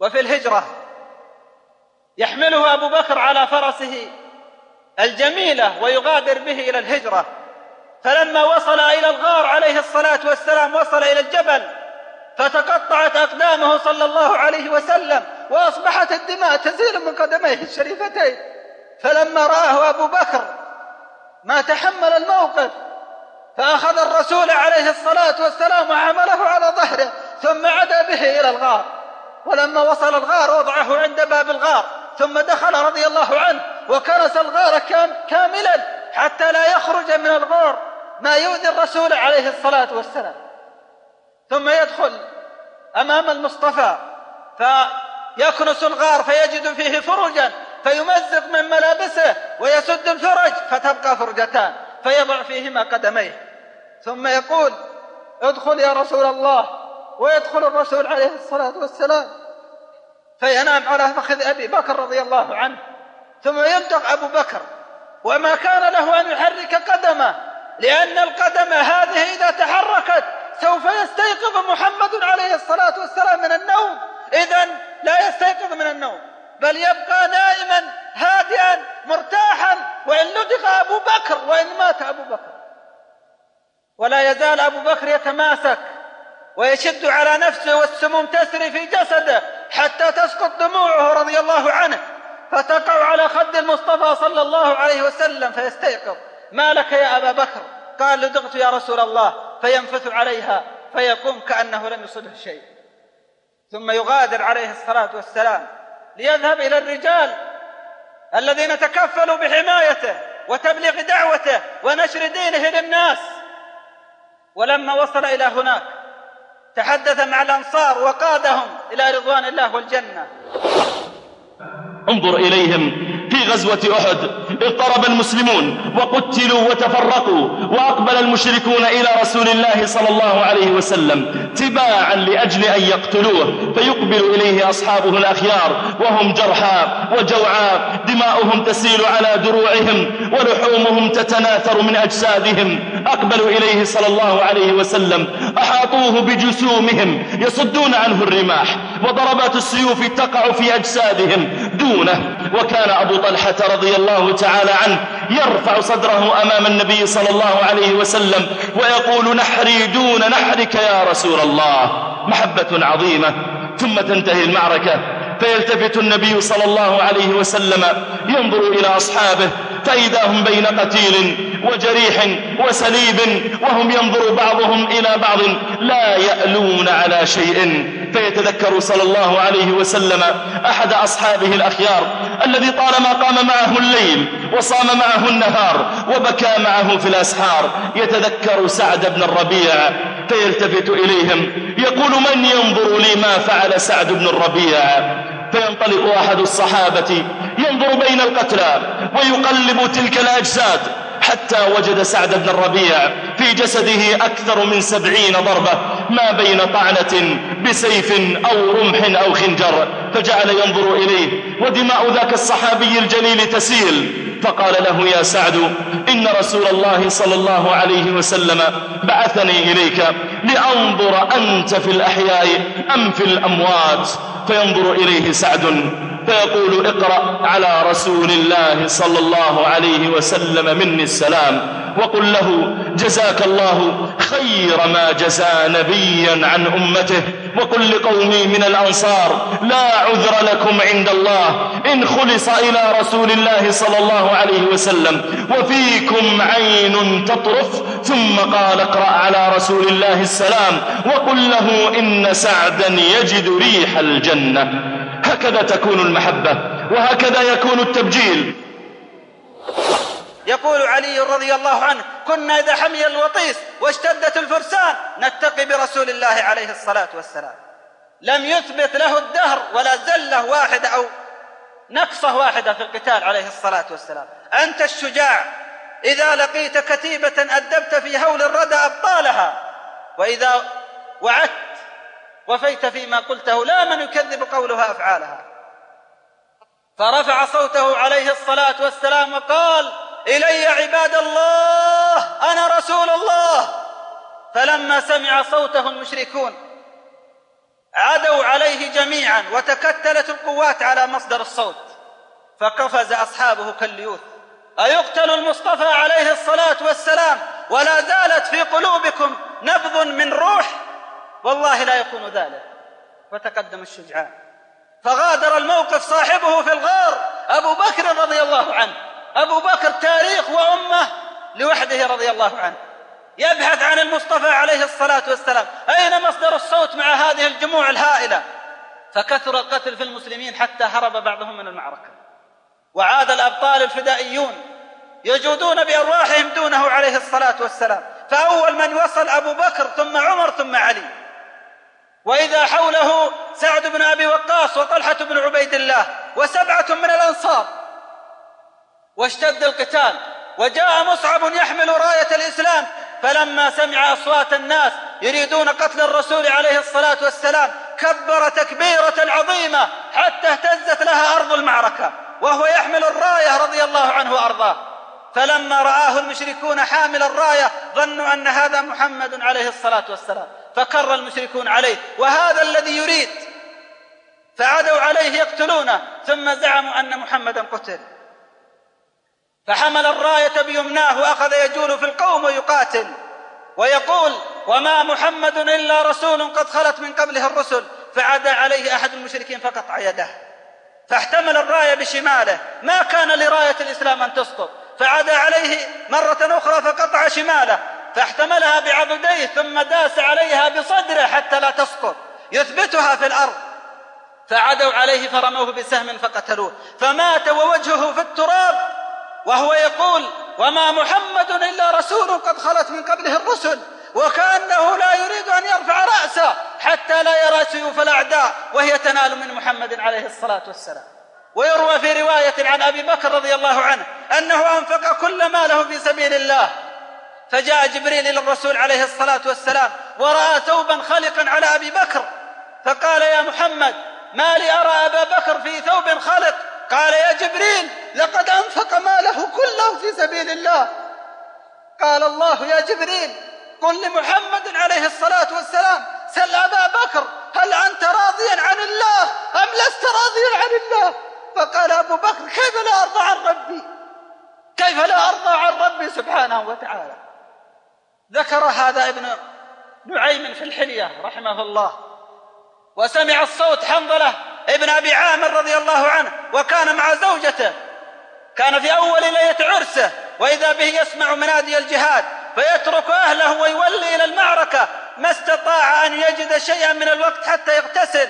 وفي الهجرة يحمله أبو بكر على فرسه الجميلة ويغادر به إلى الهجرة. فلما وصل إلى الغار عليه الصلاة والسلام وصل إلى الجبل فتقطعت أقدامه صلى الله عليه وسلم وأصبحت الدماء تسيل من قدميه الشريفتين. فلما رآه أبو بكر ما تحمل الموقف فأخذ الرسول عليه الصلاة والسلام وحمله على ظهره ثم عدا به إلى الغار. ولما وصل الغار وضعه عند باب الغار ثم دخل رضي الله عنه وكنس الغار كاملا حتى لا يخرج من الغار ما يؤذي الرسول عليه الصلاة والسلام. ثم يدخل أمام المصطفى فيكنس الغار فيجد فيه فرجا فيمزق من ملابسه ويسد الفرج فتبقى فرجتان فيضع فيهما قدميه ثم يقول ادخل يا رسول الله، ويدخل الرسول عليه الصلاة والسلام فينام على فخذ أبي بكر رضي الله عنه ثم ينطق أبو بكر وما كان له أن يحرك قدمه لأن القدم هذه إذا تحركت سوف يستيقظ محمد عليه الصلاة والسلام من النوم، إذن لا يستيقظ من النوم بل يبقى نائما هادئا مرتاحا وإن لدغ أبو بكر وإن مات أبو بكر. ولا يزال أبو بكر يتماسك ويشد على نفسه والسموم تسري في جسده حتى تسقط دموعه رضي الله عنه فتقع على خد المصطفى صلى الله عليه وسلم فيستيقظ. ما لك يا أبا بكر؟ قال لدغت يا رسول الله، فينفث عليها فيقوم كأنه لم يصبه شيء. ثم يغادر عليه الصلاة والسلام ليذهب إلى الرجال الذين تكفلوا بحمايته وتبليغ دعوته ونشر دينه للناس. ولما وصل إلى هناك تحدث مع الأنصار وقادهم إلى رضوان الله والجنة. انظر إليهم في غزوة أحد اضطرب المسلمون وقتلوا وتفرقوا وأقبل المشركون إلى رسول الله صلى الله عليه وسلم تباعا لأجل أن يقتلوه، فيقبل إليه أصحابه الأخيار وهم جرحى وجوعى دماؤهم تسيل على دروعهم ولحومهم تتناثر من أجسادهم. أقبلوا إليه صلى الله عليه وسلم أحاطوه بجسومهم يصدون عنه الرماح وضربات السيوف تقع في أجسادهم دونه. وكان أبو طلحة رضي الله تعالى عنه يرفع صدره أمام النبي صلى الله عليه وسلم ويقول نحري دون نحرك يا رسول الله، محبة عظيمة. ثم تنتهي المعركة فيلتفت النبي صلى الله عليه وسلم ينظر إلى أصحابه فإذا هم بين قتيل وجريح وسليب وهم ينظر بعضهم إلى بعض لا يألون على شيء. فيتذكر صلى الله عليه وسلم أحد أصحابه الأخيار الذي طالما قام معه الليل وصام معه النهار وبكى معه في الأسحار، يتذكر سعد بن الربيع فيلتفت إليهم يقول من ينظر لي ما فعل سعد بن الربيع؟ فينطلق أحد الصحابة ينظر بين القتلى ويقلب تلك الأجساد حتى وجد سعد بن الربيع في جسده أكثر من سبعين ضربة ما بين طعنة بسيف أو رمح أو خنجر، فجعل ينظر إليه ودماء ذاك الصحابي الجليل تسيل. فقال له يا سعد إن رسول الله صلى الله عليه وسلم بعثني إليك لأنظر أنت في الأحياء أم في الأموات. فينظر إليه سعد فيقول اقرأ على رسول الله صلى الله عليه وسلم مني السلام وقل له جزاك الله خير ما جزى نبيا عن أمته، وقل لقومي من الأنصار لا عذر لكم عند الله إن خلص إلى رسول الله صلى الله عليه وسلم وفيكم عين تطرف. ثم قال اقرأ على رسول الله السلام وقل له إن سعدا يجد ريح الجنة. هكذا تكون المحبة وهكذا يكون التبجيل. يقول علي رضي الله عنه كنا إذا حمي الوطيس واشتدت الفرسان نتقي برسول الله عليه الصلاة والسلام. لم يثبت له الدهر ولا زلة واحدة أو نقصة واحدة في القتال عليه الصلاة والسلام. أنت الشجاع إذا لقيت كتيبة أدبت في هول الردى أبطالها، وإذا وعدت وفيت فيما قلته لا من يكذب قولها أفعالها. فرفع صوته عليه الصلاة والسلام وقال إلي عباد الله أنا رسول الله. فلما سمع صوته المشركون عدوا عليه جميعا وتكتلت القوات على مصدر الصوت، فقفز أصحابه كالليوث: أيقتل المصطفى عليه الصلاة والسلام ولا زالت في قلوبكم نبض من روح؟ والله لا يكون ذلك. فتقدم الشجعان، فغادر الموقف صاحبه في الغار أبو بكر رضي الله عنه. أبو بكر تاريخ وأمة لوحده رضي الله عنه، يبحث عن المصطفى عليه الصلاة والسلام، أين مصدر الصوت مع هذه الجموع الهائلة؟ فكثر القتل في المسلمين حتى هرب بعضهم من المعركة، وعاد الأبطال الفدائيون يجودون بأرواحهم دونه عليه الصلاة والسلام. فأول من وصل أبو بكر ثم عمر ثم علي، وإذا حوله سعد بن أبي وقاص وطلحة بن عبيد الله وسبعة من الأنصار. واشتد القتال، وجاء مصعب يحمل راية الإسلام، فلما سمع أصوات الناس يريدون قتل الرسول عليه الصلاة والسلام كبر تكبيرة عظيمة حتى اهتزت لها أرض المعركة وهو يحمل الراية رضي الله عنه وأرضاه. فلما رآه المشركون حامل الراية ظنوا أن هذا محمد عليه الصلاة والسلام، فكر المشركون عليه، وهذا الذي يريد، فعدوا عليه يقتلونه، ثم زعموا أن محمدا قتل. فحمل الراية بيمناه وأخذ يجول في القوم ويقاتل ويقول: وما محمد إلا رسول قد خلت من قبله الرسل. فعدى عليه أحد المشركين فقطع يده، فاحتمل الراية بشماله، ما كان لراية الإسلام أن تسقط، فعدى عليه مرة أخرى فقطع شماله، فاحتملها بعضديه ثم داس عليها بصدره حتى لا تسقط يثبتها في الأرض. فعدوا عليه فرموه بسهم فقتلوه، فمات ووجهه في التراب وهو يقول: وما محمد إلا رسول قد خلت من قبله الرسل، وكأنه لا يريد أن يرفع رأسه حتى لا يرى سيوف الأعداء وهي تنال من محمد عليه الصلاة والسلام. ويروى في رواية عن أبي بكر رضي الله عنه أنه أنفق كل ماله في سبيل الله، فجاء جبريل إلى الرسول عليه الصلاة والسلام ورأى ثوبا خلقا على أبي بكر، فقال: يا محمد، ما لي أرى أبا بكر في ثوب خلق؟ قال: يا جبريل، لقد أنفق ماله كله في سبيل الله. قال الله: يا جبريل، قل لمحمد عليه الصلاة والسلام: سل أبا بكر، هل أنت راضيا عن الله أم لست راضيا عن الله؟ فقال أبو بكر: كيف لا أرضى عن ربي، كيف لا أرضى عن ربي سبحانه وتعالى. ذكر هذا ابن نعيم في الحلية رحمه الله. وسمع الصوت حنظلة ابن أبي عامر رضي الله عنه، وكان مع زوجته، كان في أول ليلة عرسه، وإذا به يسمع منادي الجهاد فيترك أهله ويولي إلى المعركة، ما استطاع أن يجد شيئا من الوقت حتى يغتسل،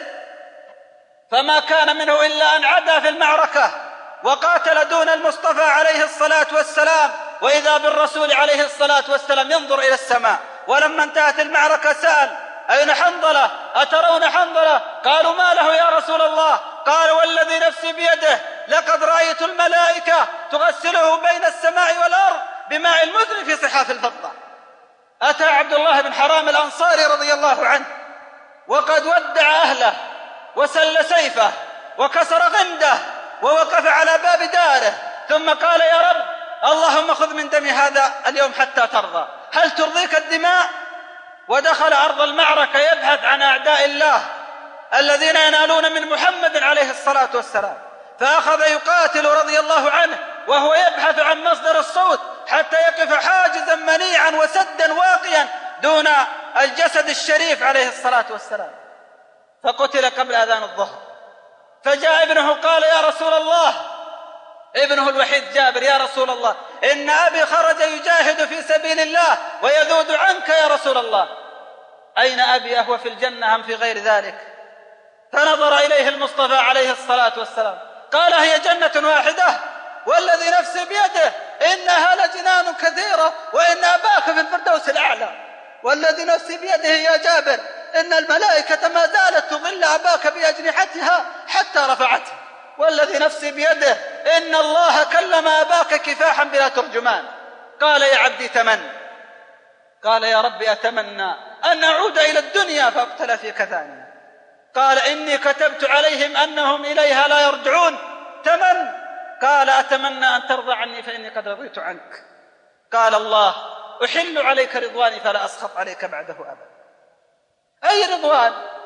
فما كان منه إلا أن عدا في المعركة وقاتل دون المصطفى عليه الصلاة والسلام. وإذا بالرسول عليه الصلاة والسلام ينظر إلى السماء. ولما انتهت المعركة سأل: أين حنظلة؟ أترون حنظلة؟ قالوا: ما له يا رسول الله؟ قال: والذي نفسي بيده لقد رأيت الملائكة تغسله بين السماء والأرض بماء المزن في صحاف الفضة. أتى عبد الله بن حرام الأنصاري رضي الله عنه وقد ودع أهله وسل سيفه وكسر غمده ووقف على باب داره، ثم قال: يا رب، اللهم خذ من دم هذا اليوم حتى ترضى، هل ترضيك الدماء؟ ودخل أرض المعركة يبحث عن أعداء الله الذين ينالون من محمد عليه الصلاة والسلام، فأخذ يقاتل رضي الله عنه وهو يبحث عن مصدر الصوت حتى يقف حاجزا منيعا وسدا واقيا دون الجسد الشريف عليه الصلاة والسلام، فقتل قبل أذان الظهر. فجاء ابنه قال: يا رسول الله، ابنه الوحيد جابر: يا رسول الله، إن أبي خرج يجاهد في سبيل الله ويذود عنك يا رسول الله، أين أبي؟ أهو في الجنة أم في غير ذلك؟ فنظر إليه المصطفى عليه الصلاة والسلام قال: هي جنة واحدة والذي نفسي بيده إنها لجنان كثيرة وإن أباك في الفردوس الأعلى. والذي نفسي بيده يا جابر إن الملائكة ما زالت تظل أباك بأجنحتها حتى رفعته. والذي نفسي بيده إن الله كلم أباك كفاحا بلا ترجمان. قال: يا عبدي تمن. قال: يا رب أتمنى أن أعود إلى الدنيا فأقتل في كثانها. قال: إني كتبت عليهم أنهم إليها لا يرجعون. تمن. قال: أتمنى أن ترضى عني فإني قد رضيت عنك. قال الله: أحل عليك رضواني فلا أسخط عليك بعده أبدا. أي رضوان؟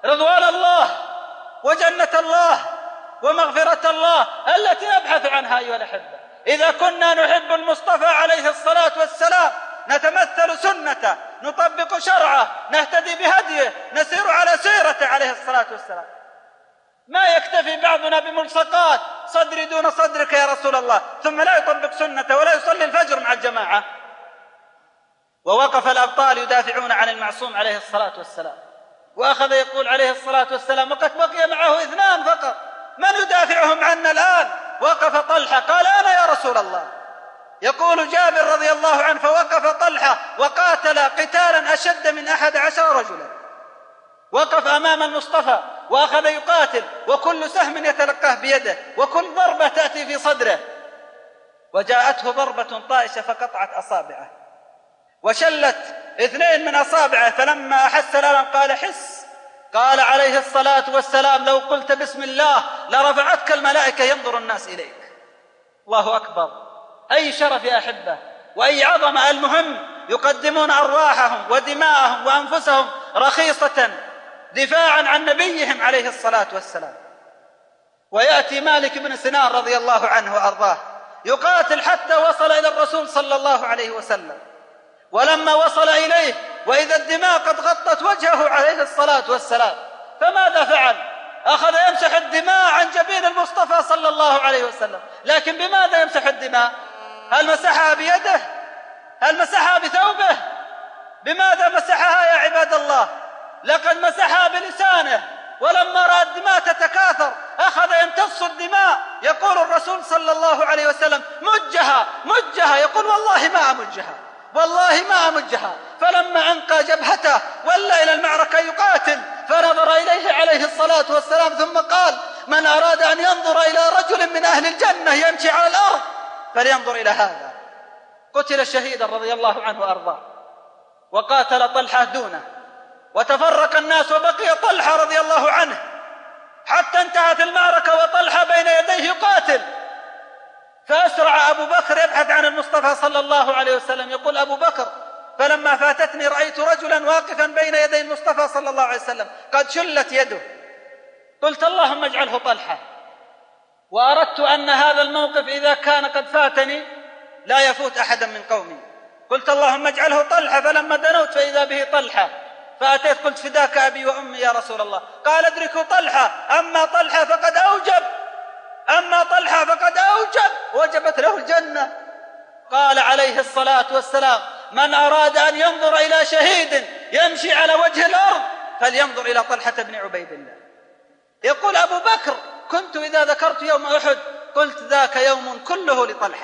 رضوان الله وجنة الله ومغفرة الله التي نبحث عنها أيها الأحبة. إذا كنا نحب المصطفى عليه الصلاة والسلام نتمثل سنته، نطبق شرعه، نهتدي بهديه، نسير على سيرته عليه الصلاة والسلام. ما يكتفي بعضنا بملصقات صدري دون صدرك يا رسول الله ثم لا يطبق سنته ولا يصلي الفجر مع الجماعة. ووقف الأبطال يدافعون عن المعصوم عليه الصلاة والسلام، وأخذ يقول عليه الصلاة والسلام وقد بقي معه اثنان فقط، من يدافعهم عنا الآن؟ وقف طلحة قال أنا يا رسول الله. يقول جابر رضي الله عنه فوقف طلحة وقاتل قتالا أشد من أحد عشر رجلا، وقف أمام المصطفى وأخذ يقاتل، وكل سهم يتلقاه بيده، وكل ضربة تأتي في صدره، وجاءته ضربة طائشة فقطعت أصابعه وشلت اثنين من أصابعه، فلما أحس الألم قال حس، قال عليه الصلاة والسلام لو قلت بسم الله لرفعتك الملائكة ينظر الناس إليك. الله أكبر، أي شرف يا أحبة وأي عظمة. المهم يقدمون أرواحهم ودماءهم وأنفسهم رخيصة دفاعا عن نبيهم عليه الصلاة والسلام. ويأتي مالك بن سنان رضي الله عنه وأرضاه يقاتل حتى وصل إلى الرسول صلى الله عليه وسلم، ولما وصل إليه وإذا الدماء قد غطت وجهه عليه الصلاة والسلام، فماذا فعل؟ أخذ يمسح الدماء عن جبين المصطفى صلى الله عليه وسلم. لكن بماذا يمسح الدماء؟ هل مسحها بيده؟ هل مسحها بثوبه؟ بماذا مسحها يا عباد الله؟ لقد مسحها بلسانه، ولما رأى الدماء تتكاثر أخذ يمتص الدماء. يقول الرسول صلى الله عليه وسلم مجها مجها، يقول والله ما أمجها والله ما أمجها. فلما أنقى جبهته ولى إلى المعركة يقاتل، فنظر إليه عليه الصلاة والسلام ثم قال من أراد أن ينظر إلى رجل من أهل الجنة يمشي على الأرض فلينظر إلى هذا. قتل شهيدا رضي الله عنه وأرضاه، وقاتل طلحة دونه، وتفرق الناس وبقي طلحة رضي الله عنه حتى انتهت المعركة وطلحة بين يديه يقاتل. فأسرع أبو بكر يبحث عن المصطفى صلى الله عليه وسلم. يقول أبو بكر فلما فاتتني رأيت رجلا واقفا بين يدي المصطفى صلى الله عليه وسلم قد شلت يده، قلت اللهم اجعله طلحة، وأردت أن هذا الموقف إذا كان قد فاتني لا يفوت أحدا من قومي، قلت اللهم اجعله طلحة. فلما دنوت فإذا به طلحة، فأتيت قلت فداك أبي وأمي يا رسول الله. قال ادركوا طلحة، أما طلحة فقد أوجب أما طلحة فقد أوجب وجبت له الجنة. قال عليه الصلاة والسلام من أراد أن ينظر إلى شهيد يمشي على وجه الأرض فلينظر إلى طلحة بن عبيد الله. يقول أبو بكر كنت إذا ذكرت يوم أحد قلت ذاك يوم كله لطلحة.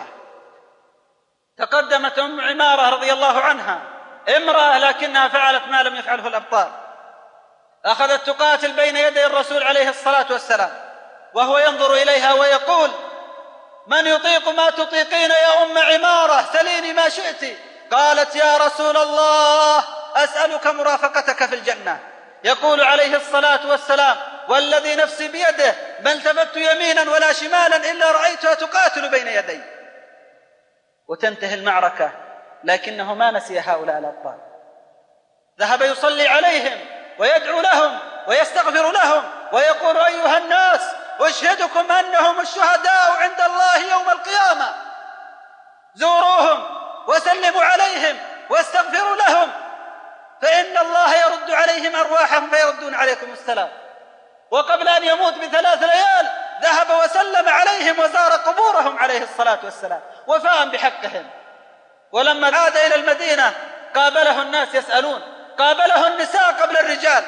تقدمت أم عمارة رضي الله عنها، امرأة لكنها فعلت ما لم يفعله الأبطال، أخذت تقاتل بين يدي الرسول عليه الصلاة والسلام وهو ينظر إليها ويقول من يطيق ما تطيقين يا أم عمارة سليني ما شئت. قالت يا رسول الله أسألك مرافقتك في الجنة. يقول عليه الصلاة والسلام والذي نفسي بيده ما التفت يمينا ولا شمالا إلا رأيتها تقاتل بين يدي. وتنتهي المعركة لكنه ما نسي هؤلاء الأبطال، ذهب يصلي عليهم ويدعو لهم ويستغفر لهم ويقول أيها الناس أشهدكم أنهم الشهداء عند الله يوم القيامة، زوروهم وسلموا عليهم واستغفروا لهم فإن الله يرد عليهم أرواحهم فيردون عليكم السلام. وقبل أن يموت بثلاث ليال ذهب وسلم عليهم وزار قبورهم عليه الصلاة والسلام وفاء بحقهم. ولما عاد إلى المدينة قابله الناس يسألون، قابله النساء قبل الرجال،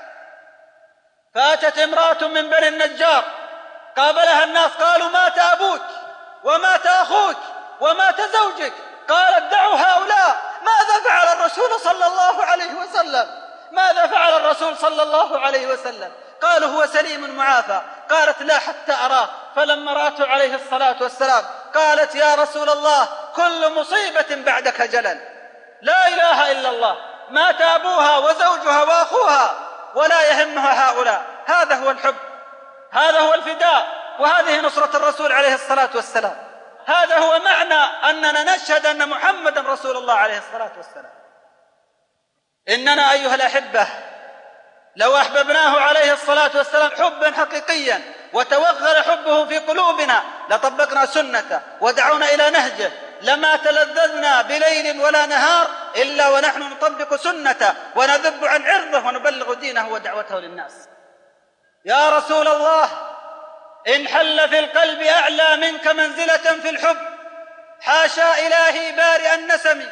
فأتت امرأة من بني النجار قابلها الناس قالوا مات أبوك ومات أخوك ومات زوجك. قالت دعوا هؤلاء، ماذا فعل الرسول صلى الله عليه وسلم؟ ماذا فعل الرسول صلى الله عليه وسلم؟ قالوا هو سليم معافى. قالت لا حتى أراه. فلما رأته عليه الصلاة والسلام قالت يا رسول الله كل مصيبة بعدك جلل، لا إله إلا الله، مات أبوها وزوجها وأخوها ولا يهمها هؤلاء. هذا هو الحب، هذا هو الفداء، وهذه نصرة الرسول عليه الصلاة والسلام. هذا هو معنى أننا نشهد أن محمدا رسول الله عليه الصلاة والسلام. إننا أيها الأحبة لو أحببناه عليه الصلاة والسلام حبا حقيقيا وتوغل حبه في قلوبنا لطبقنا سنته ودعونا إلى نهجه، لما تلذذنا بليل ولا نهار إلا ونحن نطبق سنته ونذب عن عرضه ونبلغ دينه ودعوته للناس. يا رسول الله، إن حل في القلب أعلى منك منزلة في الحب، حاشا إلهي بارئ النسم،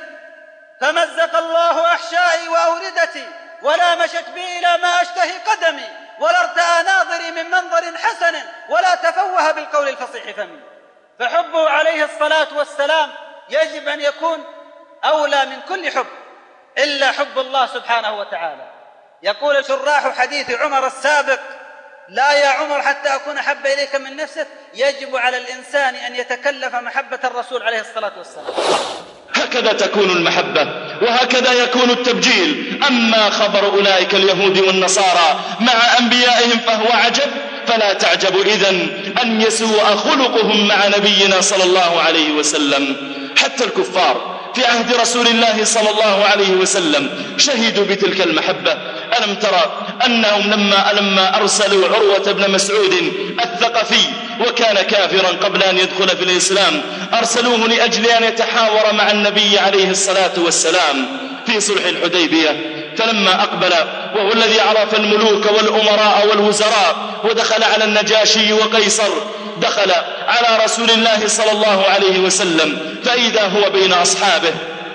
فمزق الله أحشائي وأوردتي، ولا مشت بي إلى ما أشتهي قدمي، ولا ارتأى ناظري من منظر حسن، ولا تفوه بالقول الفصيح فمي. فحبه عليه الصلاة والسلام يجب أن يكون أولى من كل حب إلا حب الله سبحانه وتعالى. يقول شراح حديث عمر السابق: لا يا عمر حتى أكون أحب إليك من نفسك، يجب على الإنسان أن يتكلف محبة الرسول عليه الصلاة والسلام. هكذا تكون المحبة وهكذا يكون التبجيل. أما خبر أولئك اليهود والنصارى مع أنبيائهم فهو عجب، فلا تعجب إذن أن يسوء خلقهم مع نبينا صلى الله عليه وسلم. حتى الكفار في عهد رسول الله صلى الله عليه وسلم شهدوا بتلك المحبة. ألم ترى أنهم لما, لما أرسلوا عروة بن مسعود الثقفي وكان كافرا قبل أن يدخل في الإسلام، أرسلوه لأجل أن يتحاور مع النبي عليه الصلاة والسلام في صلح الحديبية. فلما أقبل وهو الذي عرف الملوك والأمراء والوزراء ودخل على النجاشي وقيصر، دخل على رسول الله صلى الله عليه وسلم فإذا هو بين أصحابه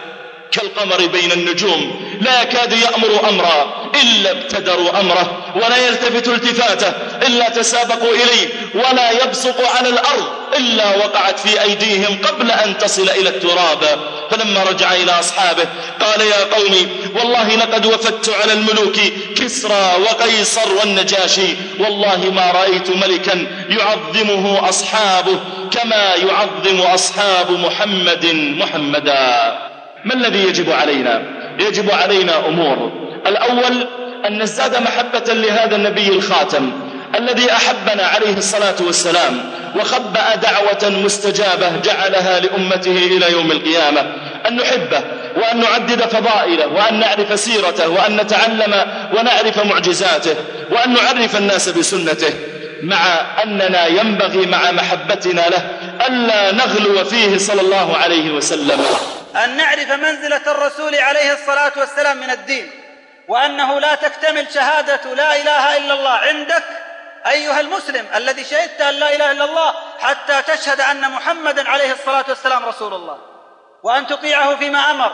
كالقمر بين النجوم، لا يكاد يأمر أمرا إلا ابتدروا أمره، ولا يلتفت التفاته إلا تسابقوا إليه، ولا يبصق على الأرض إلا وقعت في أيديهم قبل أن تصل إلى التراب. فلما رجع إلى أصحابه قال: يا قومي، والله لقد وفدت على الملوك كسرى وقيصر والنجاشي، والله ما رأيت ملكا يعظمه أصحابه كما يعظم أصحاب محمد محمدا. ما الذي يجب علينا؟ يجب علينا أمور. الأول أن نزداد محبة لهذا النبي الخاتم الذي أحبنا عليه الصلاة والسلام وخبأ دعوة مستجابة جعلها لأمته إلى يوم القيامة، أن نحبه وأن نعدد فضائله وأن نعرف سيرته وأن نتعلم ونعرف معجزاته وأن نعرف الناس بسنته، مع أننا ينبغي مع محبتنا له ألا نغلو فيه صلى الله عليه وسلم. أن نعرف منزلة الرسول عليه الصلاة والسلام من الدين، وأنه لا تكتمل شهادة لا إله إلا الله عندك أيها المسلم الذي شهدت أن لا إله إلا الله حتى تشهد أن محمدا عليه الصلاة والسلام رسول الله، وأن تطيعه فيما أمر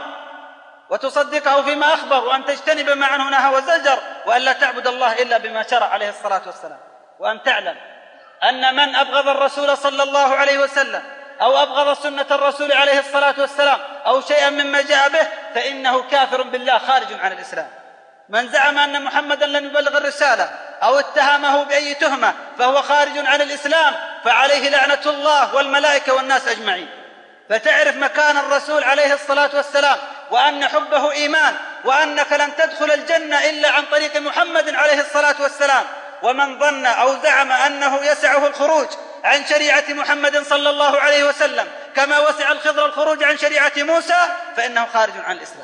وتصدقه فيما أخبر، وأن تجتنب ما عنه نهى وزجر، وأن لا تعبد الله إلا بما شرع عليه الصلاة والسلام. وأن تعلم أن من أبغض الرسول صلى الله عليه وسلم أو أبغض سنة الرسول عليه الصلاة والسلام أو شيئا مما جاء به فإنه كافر بالله خارج عن الإسلام. من زعم أن محمدا لن يبلغ الرسالة أو اتهمه بأي تهمة فهو خارج عن الإسلام، فعليه لعنة الله والملائكة والناس أجمعين. فتعرف مكان الرسول عليه الصلاة والسلام وأن حبه إيمان، وأنك لن تدخل الجنة إلا عن طريق محمد عليه الصلاة والسلام. ومن ظن أو زعم أنه يسعه الخروج عن شريعة محمد صلى الله عليه وسلم كما وسع الخضر الخروج عن شريعة موسى فإنه خارج عن الإسلام.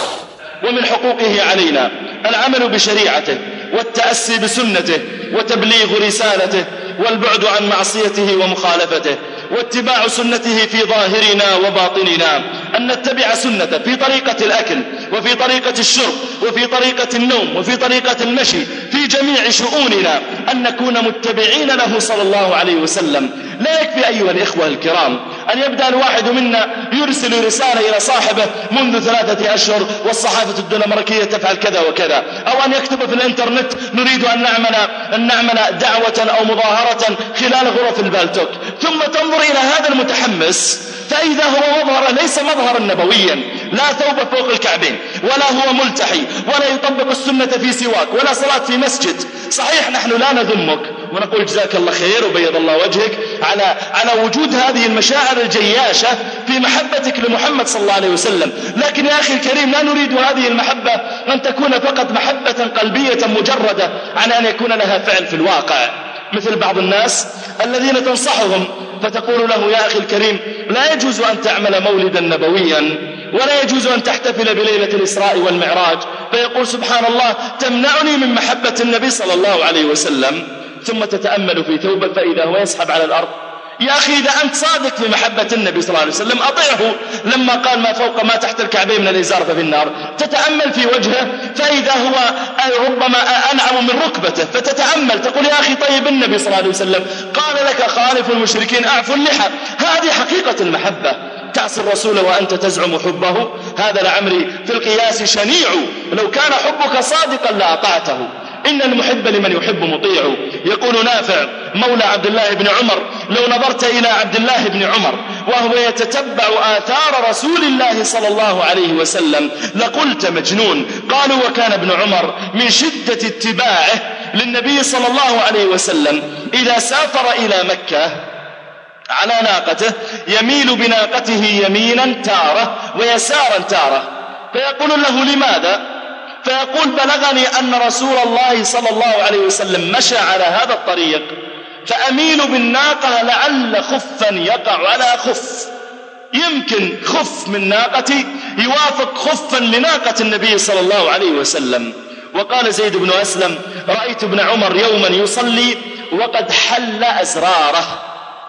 ومن حقوقه علينا العمل بشريعته والتأسي بسنته وتبليغ رسالته والبعد عن معصيته ومخالفته واتباع سنته في ظاهرنا وباطننا، أن نتبع سنته في طريقة الأكل وفي طريقة الشرب وفي طريقة النوم وفي طريقة المشي في جميع شؤوننا، أن نكون متبعين له صلى الله عليه وسلم. لا يكفي أيها الإخوة الكرام أن يبدأ الواحد منا يرسل رسالة إلى صاحبه منذ ثلاثة أشهر والصحافة الدنماركية تفعل كذا وكذا، أو أن يكتب في الإنترنت نريد أن نعمل, أن نعمل دعوة أو مظاهرة خلال غرف البالتوك، ثم تنظر إلى هذا المتحمس فإذا هو مظهر ليس مظهرا نبويا، لا ثوب فوق الكعبين ولا هو ملتحي ولا يطبق السنة في سواك ولا صلاة في مسجد. صحيح نحن لا نذمك ونقول جزاك الله خير وبيض الله وجهك على على وجود هذه المشاعر الجياشة في محبتك لمحمد صلى الله عليه وسلم، لكن يا أخي الكريم لا نريد هذه المحبة أن تكون فقط محبة قلبية مجردة عن أن يكون لها فعل في الواقع، مثل بعض الناس الذين تنصحهم فتقول له يا أخي الكريم لا يجوز أن تعمل مولدا نبويا ولا يجوز أن تحتفل بليلة الإسراء والمعراج، فيقول سبحان الله تمنعني من محبة النبي صلى الله عليه وسلم، ثم تتأمل في ثوبه فإذا هو يسحب على الأرض. يا أخي إذا أنت صادق في محبة النبي صلى الله عليه وسلم أطيعه لما قال ما فوق ما تحت الكعبين من الإزار ففي النار. تتأمل في وجهه فإذا هو ربما أنعم من ركبته، فتتأمل تقول يا أخي طيب النبي صلى الله عليه وسلم قال لك خالف المشركين أعفوا اللحى. هذه حقيقة المحبة. تعصي الرسول وأنت تزعم حبه، هذا لعمري في القياس شنيع، لو كان حبك صادقا لأطعته. إن المحب لمن يحب مطيع. يقول نافع مولى عبد الله بن عمر لو نظرت إلى عبد الله بن عمر وهو يتتبع آثار رسول الله صلى الله عليه وسلم لقلت مجنون. قالوا وكان ابن عمر من شدة اتباعه للنبي صلى الله عليه وسلم إذا سافر إلى مكة على ناقته يميل بناقته يمينا تارة ويسارا تارة، فيقول له لماذا؟ فيقول بلغني أن رسول الله صلى الله عليه وسلم مشى على هذا الطريق فأميل بالناقة لعل خفا يقع على خف، يمكن خف من ناقتي يوافق خفا لناقة النبي صلى الله عليه وسلم. وقال زيد بن أسلم رأيت ابن عمر يوما يصلي وقد حل أزراره،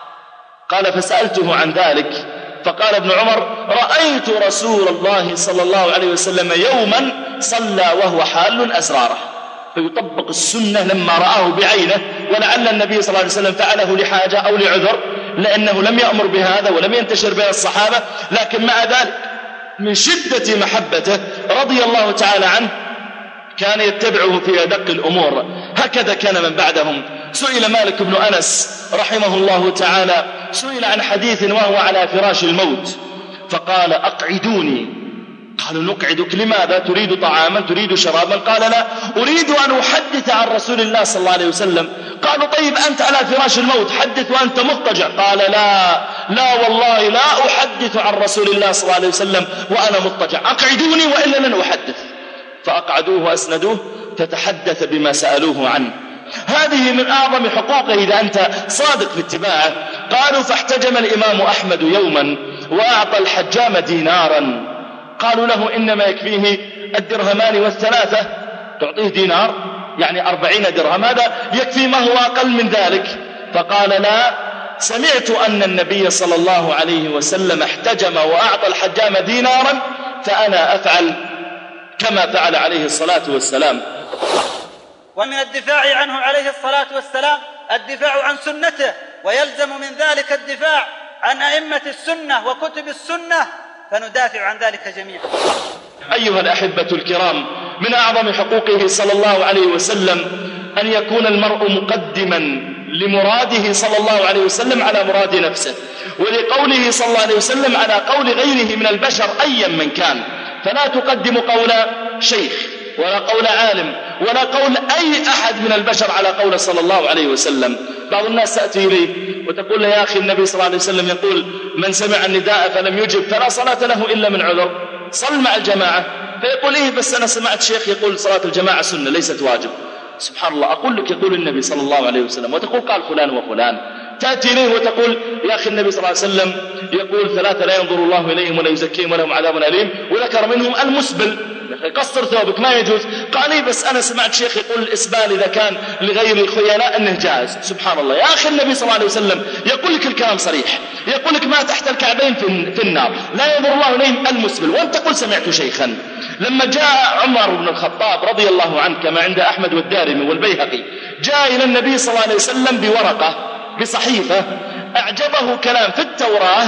قال فسألته عن ذلك فقال ابن عمر رأيت رسول الله صلى الله عليه وسلم يوما صلى وهو حال أزراره، فيطبق السنة لما رآه بعينه، ولعل النبي صلى الله عليه وسلم فعله لحاجة أو لعذر لأنه لم يأمر بهذا ولم ينتشر بين الصحابة، لكن مع ذلك من شدة محبته رضي الله تعالى عنه كان يتبعه في أدق الأمور. هكذا كان من بعدهم. سئل مالك بن أنس رحمه الله تعالى سئل عن حديث وهو على فراش الموت فقال أقعدوني. قالوا نقعدك لماذا؟ تريد طعاما تريد شرابا؟ قال لا، أريد أن أحدث عن رسول الله صلى الله عليه وسلم. قالوا طيب أنت على فراش الموت حدث وأنت مضطجع. قال لا لا والله لا أحدث عن رسول الله صلى الله عليه وسلم وأنا مضطجع، أقعدوني وإلا لن أحدث. فأقعدوه وأسندوه فتحدث بما سألوه عنه. هذه من أعظم حقوقه إذا أنت صادق في اتباعه. قالوا فاحتجم الإمام أحمد يوما وأعطى الحجام دينارا. قالوا له إنما يكفيه الدرهمان والثلاثة، تعطيه دينار يعني أربعين درهم، هذا يكفي ما هو أقل من ذلك. فقال لا، سمعت أن النبي صلى الله عليه وسلم احتجم وأعطى الحجام دينارا فأنا أفعل كما فعل عليه الصلاة والسلام. ومن الدفاع عنه عليه الصلاة والسلام الدفاع عن سنته، ويلزم من ذلك الدفاع عن أئمة السنة وكتب السنة، فندافع عن ذلك جميعا. أيها الأحبة الكرام، من أعظم حقوقه صلى الله عليه وسلم أن يكون المرء مقدما لمراده صلى الله عليه وسلم على مراد نفسه، ولقوله صلى الله عليه وسلم على قول غيره من البشر أيا من كان. فلا تقدم قول شيخ ولا قول عالم ولا قول أي أحد من البشر على قول صلى الله عليه وسلم. بعض الناس تأتي إليه وتقول له يا أخي النبي صلى الله عليه وسلم يقول من سمع النداء فلم يجب فلا صلاة له إلا من عذر، صل مع الجماعة. فيقول إيه بس أنا سمعت شيخ يقول صلاة الجماعة سنة ليست واجب. سبحان الله، أقول لك يقول النبي صلى الله عليه وسلم وتقول قال فلان وفلان. تأتي إليه وتقول يا أخي النبي صلى الله عليه وسلم يقول ثلاثة لا ينظر الله إليهم ولا يزكيهم ولهم عذاب أليم، وذكر منهم المسبل، قصر ثوبك ما يجوز. قال لي بس أنا سمعت شيخ يقول الإسبال إذا كان لغير الخيلاء أنه جائز. سبحان الله يا أخي النبي صلى الله عليه وسلم يقول لك الكلام صريح، يقول لك ما تحت الكعبين في النار لا ينظر الله إليهم المسبل، وأنت تقول سمعت شيخا. لما جاء عمر بن الخطاب رضي الله عنه كما عند أحمد والدارمي والبيهقي جاء إلى النبي صلى الله عليه وسلم بورقة بصحيفة أعجبه كلام في التوراة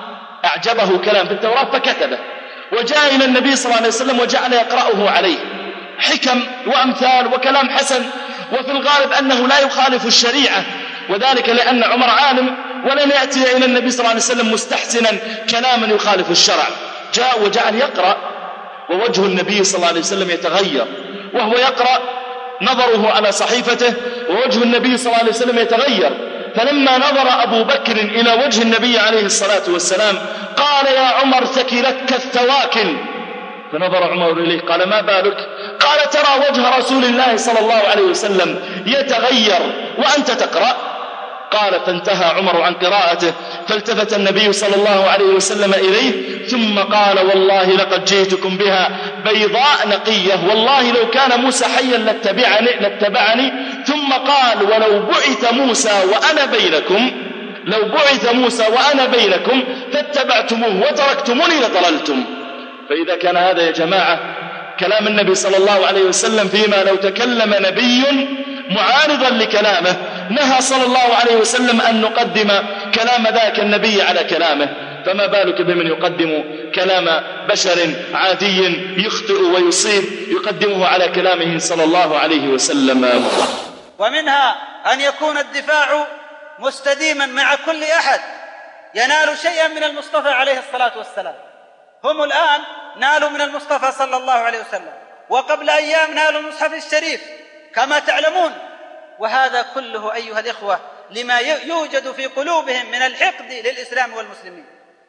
أعجبه كلام في التوراة فكتبه، وجاء إلى النبي صلى الله عليه وسلم وجعل يقرأه عليه حكم وأمثال وكلام حسن، وفي الغالب أنه لا يخالف الشريعة، وذلك لأن عمر عالم ولن يأتي إلى النبي صلى الله عليه وسلم مستحسنا كلاما يخالف الشرع. جاء وجعل يقرأ ووجه النبي صلى الله عليه وسلم يتغير وهو يقرأ، نظره على صحيفته ووجه النبي صلى الله عليه وسلم يتغير. فلما نظر أبو بكر إلى وجه النبي عليه الصلاة والسلام قال يا عمر ثكلتك الثواكل. فنظر عمر إليه قال ما بالك؟ قال ترى وجه رسول الله صلى الله عليه وسلم يتغير وأنت تقرأ. قال فانتهى عمر عن قراءته، فالتفت النبي صلى الله عليه وسلم إليه ثم قال والله لقد جئتكم بها بيضاء نقية، والله لو كان موسى حيا لاتبعني, لاتبعني ثم قال ولو بعث موسى وأنا بينكم لو بعث موسى وأنا بينكم فاتبعتموه وتركتموني لضللتم. فإذا كان هذا يا جماعة كلام النبي صلى الله عليه وسلم فيما لو تكلم نبي معارضا لكلامه نهى صلى الله عليه وسلم أن نقدم كلام ذاك النبي على كلامه، فما بالك بمن يقدم كلام بشر عادي يخطئ ويصيب يقدمه على كلامه صلى الله عليه وسلم. ومنها أن يكون الدفاع مستديما مع كل أحد ينال شيئا من المصطفى عليه الصلاة والسلام. هم الآن نالوا من المصطفى صلى الله عليه وسلم، وقبل أيام نالوا المصحف الشريف كما تعلمون، وهذا كله أيها الإخوة لما يوجد في قلوبهم من الحقد للإسلام والمسلمين.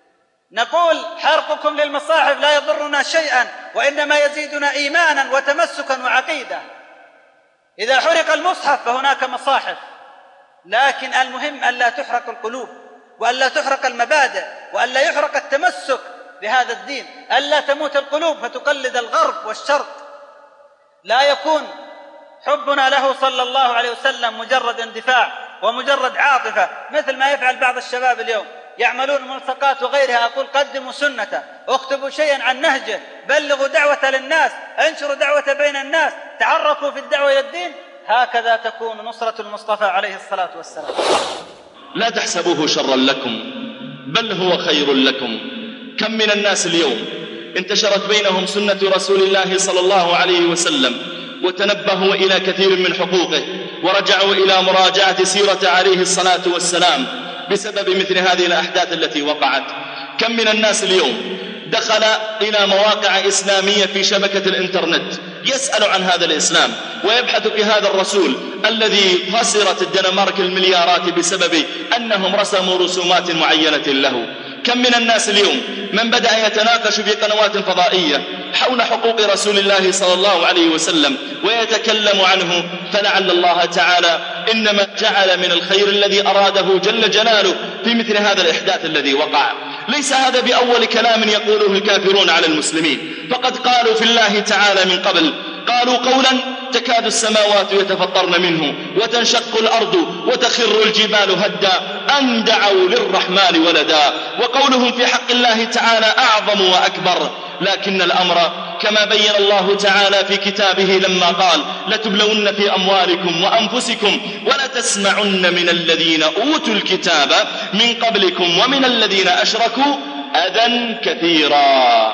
نقول حرقكم للمصاحف لا يضرنا شيئا وإنما يزيدنا إيمانا وتمسكا وعقيدة. إذا حرق المصحف فهناك مصاحف، لكن المهم ألا تحرق القلوب وألا تحرق المبادئ وألا يحرق التمسك بهذا الدين، ألا تموت القلوب فتقلد الغرب والشرق. لا يكون حبنا له صلى الله عليه وسلم مجرد اندفاع ومجرد عاطفة مثل ما يفعل بعض الشباب اليوم، يعملون ملصقات وغيرها. أقول قدموا سنته، اكتبوا شيئا عن نهجه، بلغوا دعوة للناس، انشروا دعوة بين الناس، تعرفوا في الدعوة إلى الدين. هكذا تكون نصرة المصطفى عليه الصلاة والسلام. لا تحسبوه شرا لكم بل هو خير لكم. كم من الناس اليوم انتشرت بينهم سنة رسول الله صلى الله عليه وسلم وتنبهوا إلى كثير من حقوقه ورجعوا إلى مراجعة سيرة عليه الصلاة والسلام بسبب مثل هذه الأحداث التي وقعت. كم من الناس اليوم دخل إلى مواقع إسلامية في شبكة الإنترنت يسأل عن هذا الإسلام ويبحث في هذا الرسول الذي خسرت الدنمارك المليارات بسبب أنهم رسموا رسومات معينة له. كم من الناس اليوم من بدأ يتناقش في قنوات فضائية حول حقوق رسول الله صلى الله عليه وسلم ويتكلم عنه، فلعل الله تعالى إنما جعل من الخير الذي أراده جل جلاله في مثل هذا الإحداث الذي وقع. ليس هذا بأول كلام يقوله الكافرون على المسلمين، فقد قالوا في الله تعالى من قبل، قالوا قولا تكاد السماوات يتفطرن منه وتنشق الأرض وتخر الجبال هدا أن دعوا للرحمن ولدا. وقولهم في حق الله تعالى أعظم وأكبر. لكن الأمر كما بين الله تعالى في كتابه لما قال لتبلون في أموالكم وأنفسكم ولتسمعن من الذين أوتوا الكتاب من قبلكم ومن الذين أشركوا أذى كثيرا.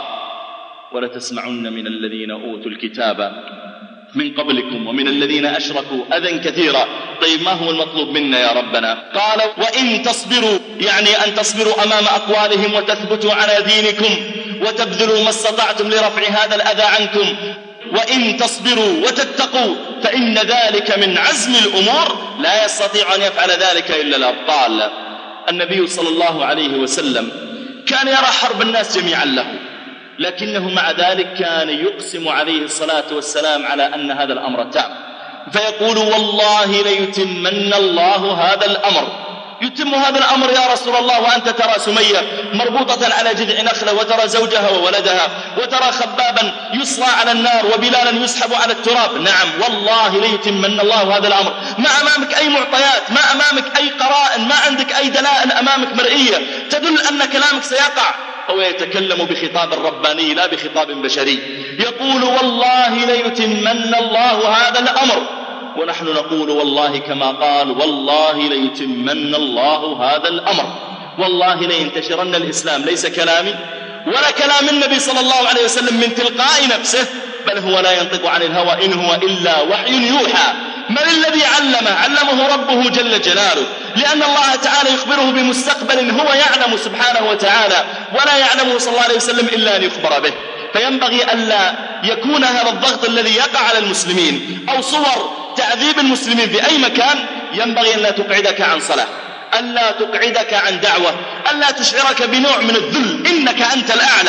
ولتسمعن من الذين أوتوا الكتاب من قبلكم ومن الذين أشركوا أذى كثيرا. طيب ما هو المطلوب منا يا ربنا؟ قال وإن تصبروا، يعني أن تصبروا أمام أقوالهم وتثبتوا على دينكم وتبذلوا ما استطعتم لرفع هذا الأذى عنكم. وإن تصبروا وتتقوا فإن ذلك من عزم الأمور، لا يستطيع أن يفعل ذلك إلا الأبطال. النبي صلى الله عليه وسلم كان يرى حرب الناس جميعا له، لكنه مع ذلك كان يقسم عليه الصلاة والسلام على أن هذا الأمر تام، فيقول والله ليتمن الله هذا الأمر. يتم هذا الأمر يا رسول الله وأنت ترى سمية مربوطة على جذع نخلة وترى زوجها وولدها وترى خبابا يصلى على النار وبلالا يسحب على التراب. نعم والله ليتمن الله هذا الأمر. ما أمامك أي معطيات، ما أمامك أي قرائن، ما عندك أي دلائل أمامك مرئية تدل أن كلامك سيقع. هو يتكلم بخطاب رباني لا بخطاب بشري، يقول والله ليتمن الله هذا الأمر، ونحن نقول والله كما قال والله ليتمن الله هذا الأمر. والله لينتشرن الإسلام، ليس كلامي ولا كلام النبي صلى الله عليه وسلم من تلقاء نفسه، بل هو لا ينطق عن الهوى إن هو إلا وحي يوحى. من الذي علمه؟ علمه ربه جل جلاله، لأن الله تعالى يخبره بمستقبل هو يعلم سبحانه وتعالى ولا يعلمه صلى الله عليه وسلم إلا أن يخبر به. فينبغي ألا يكون هذا الضغط الذي يقع على المسلمين أو صور تعذيب المسلمين في أي مكان ينبغي أن لا تقعدك عن صلاة، ألا تقعدك عن دعوة، ألا تشعرك بنوع من الذل. إنك أنت الأعلى،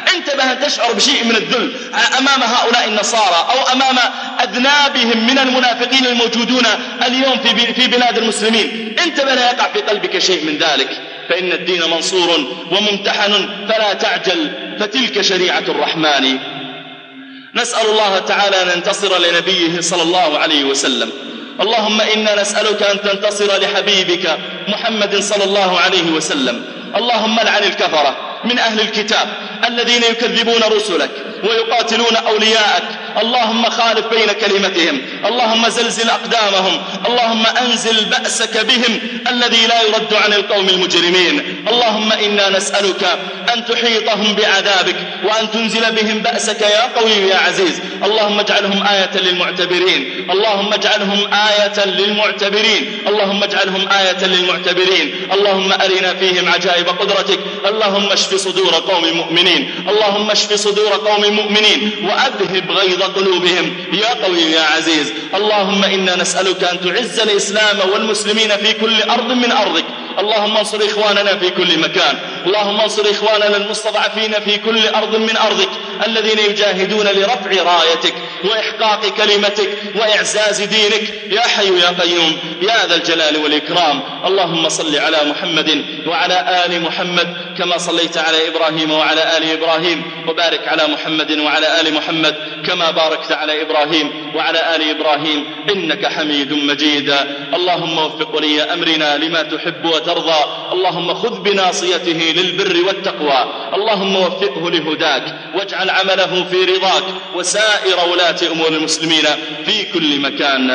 انتبه أن تشعر بشيء من الذل أمام هؤلاء النصارى أو أمام أذنابهم من المنافقين الموجودون اليوم في بلاد المسلمين. انتبه لا يقع في قلبك شيء من ذلك، فإن الدين منصور وممتحن فلا تعجل، فتلك شريعة الرحمن. نسأل الله تعالى أن ينتصر لنبيه صلى الله عليه وسلم. اللهم إنا نسألك أن تنتصر لحبيبك محمد صلى الله عليه وسلم. اللهم لعن الكفرة من أهل الكتاب الذين يكذبون رسلك ويقاتلون أولياءك. اللهم خالف بين كلمتهم، اللهم زلزل أقدامهم، اللهم أنزل بأسك بهم الذي لا يرد عن القوم المجرمين. اللهم إنا نسألك أن تحيطهم بعذابك وأن تنزل بهم بأسك يا قوي يا عزيز. اللهم اجعلهم آية للمعتبرين، اللهم اجعلهم آية للمعتبرين، اللهم اجعلهم آية للمعتبرين. اللهم أرنا فيهم عجائب قدرتك. اللهم اشف صدور قوم مؤمنين، اللهم اشف صدور قوم مؤمنين وأذهب غيظ قلوبهم يا قوي يا عزيز. اللهم إنا نسألك أن تعز الإسلام والمسلمين في كل أرض من أرضك. اللهم انصر إخواننا في كل مكان، اللهم انصر إخواننا المستضعفين في كل أرض من أرضك الذين يجاهدون لرفع رايتك وإحقاق كلمتك وإعزاز دينك يا حي يا قيوم يا ذا الجلال والإكرام. اللهم صل على محمد وعلى آل محمد كما صليت على إبراهيم وعلى آل إبراهيم، وبارك على محمد وعلى آل محمد كما باركت على إبراهيم وعلى آل إبراهيم إنك حميد مجيد. اللهم وفق ولي أمرنا لما تحب وترضى، اللهم خذ بناصيته للبر والتقوى، اللهم وفقه لهداك واجعل عمله في رضاك وسائر ولاة أمور المسلمين في كل مكان.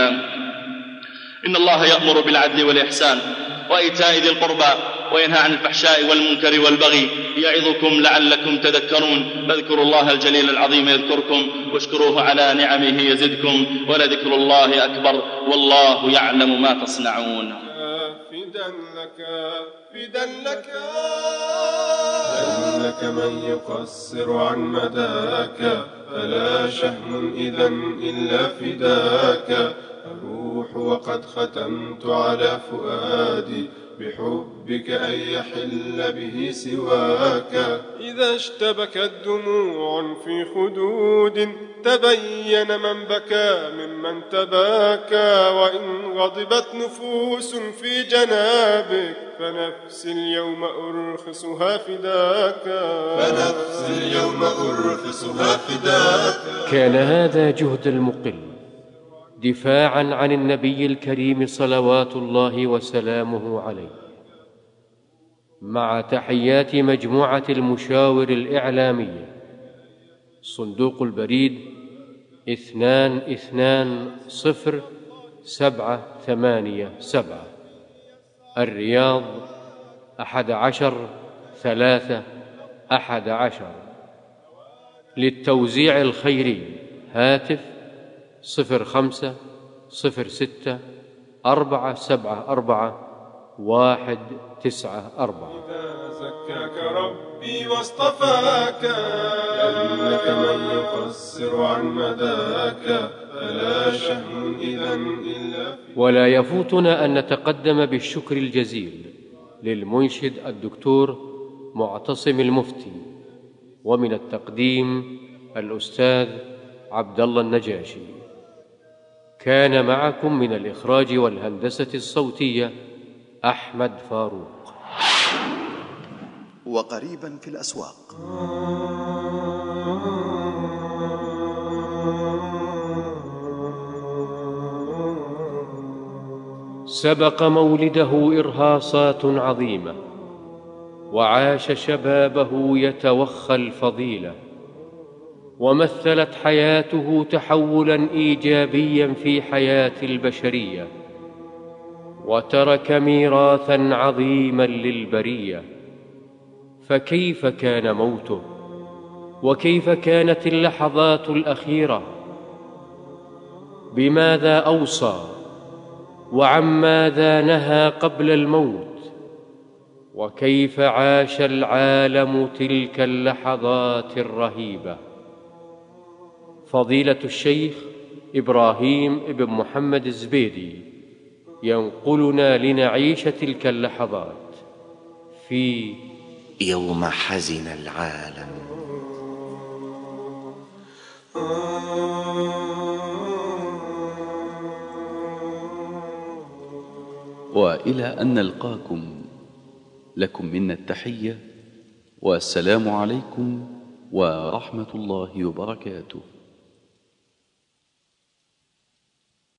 إن الله يأمر بالعدل والإحسان وإيتاء ذي القربى وينهى عن الفحشاء والمنكر والبغي يعظكم لعلكم تذكرون. فاذكروا الله الجليل العظيم يذكركم واشكروه على نعمه يزدكم ولذكر الله أكبر والله يعلم ما تصنعون. فدا لك فدا لك لك من يقصر عن مداك فلا شهم إذا إلا فداك. أروح وقد ختمت على فؤادي بحبك أن يحل به سواك. إذا اشتبكت دموع في خدود تبين من بكى ممن تباكى. وإن غضبت نفوس في جنابك فنفسي اليوم أرخصها فداك. فنفسي اليوم أرخصها فداك. كان هذا جهد المقل دفاعا عن النبي الكريم صلوات الله وسلامه عليه، مع تحيات مجموعة المشاور الإعلامية. صندوق البريد اثنان اثنان صفر سبعة ثمانية سبعة، الرياض أحد عشر ثلاثة أحد عشر. للتوزيع الخيري هاتف صفر خمسة صفر ستة أربعة سبعة أربعة واحد تسعة أربعة. إذا زكاك ربي واصطفاك لك من يقصر عن مداك فلا شهم إذا إلا. ولا يفوتنا أن نتقدم بالشكر الجزيل للمنشد الدكتور معتصم المفتي، ومن التقديم الأستاذ عبد الله النجاشي. كان معكم من الإخراج والهندسة الصوتية أحمد فاروق. وقريبا في الأسواق. سبق مولده إرهاصات عظيمة، وعاش شبابه يتوخى الفضيلة، ومثلت حياته تحولا إيجابيا في حياة البشرية، وترك ميراثا عظيما للبرية. فكيف كان موته؟ وكيف كانت اللحظات الأخيرة؟ بماذا أوصى؟ وعن ماذا نهى قبل الموت؟ وكيف عاش العالم تلك اللحظات الرهيبة؟ فضيلة الشيخ إبراهيم بن محمد الزبيدي ينقلنا لنعيش تلك اللحظات في يوم حزن العالم وإلى أن نلقاكم لكم منا التحية، والسلام عليكم ورحمة الله وبركاته.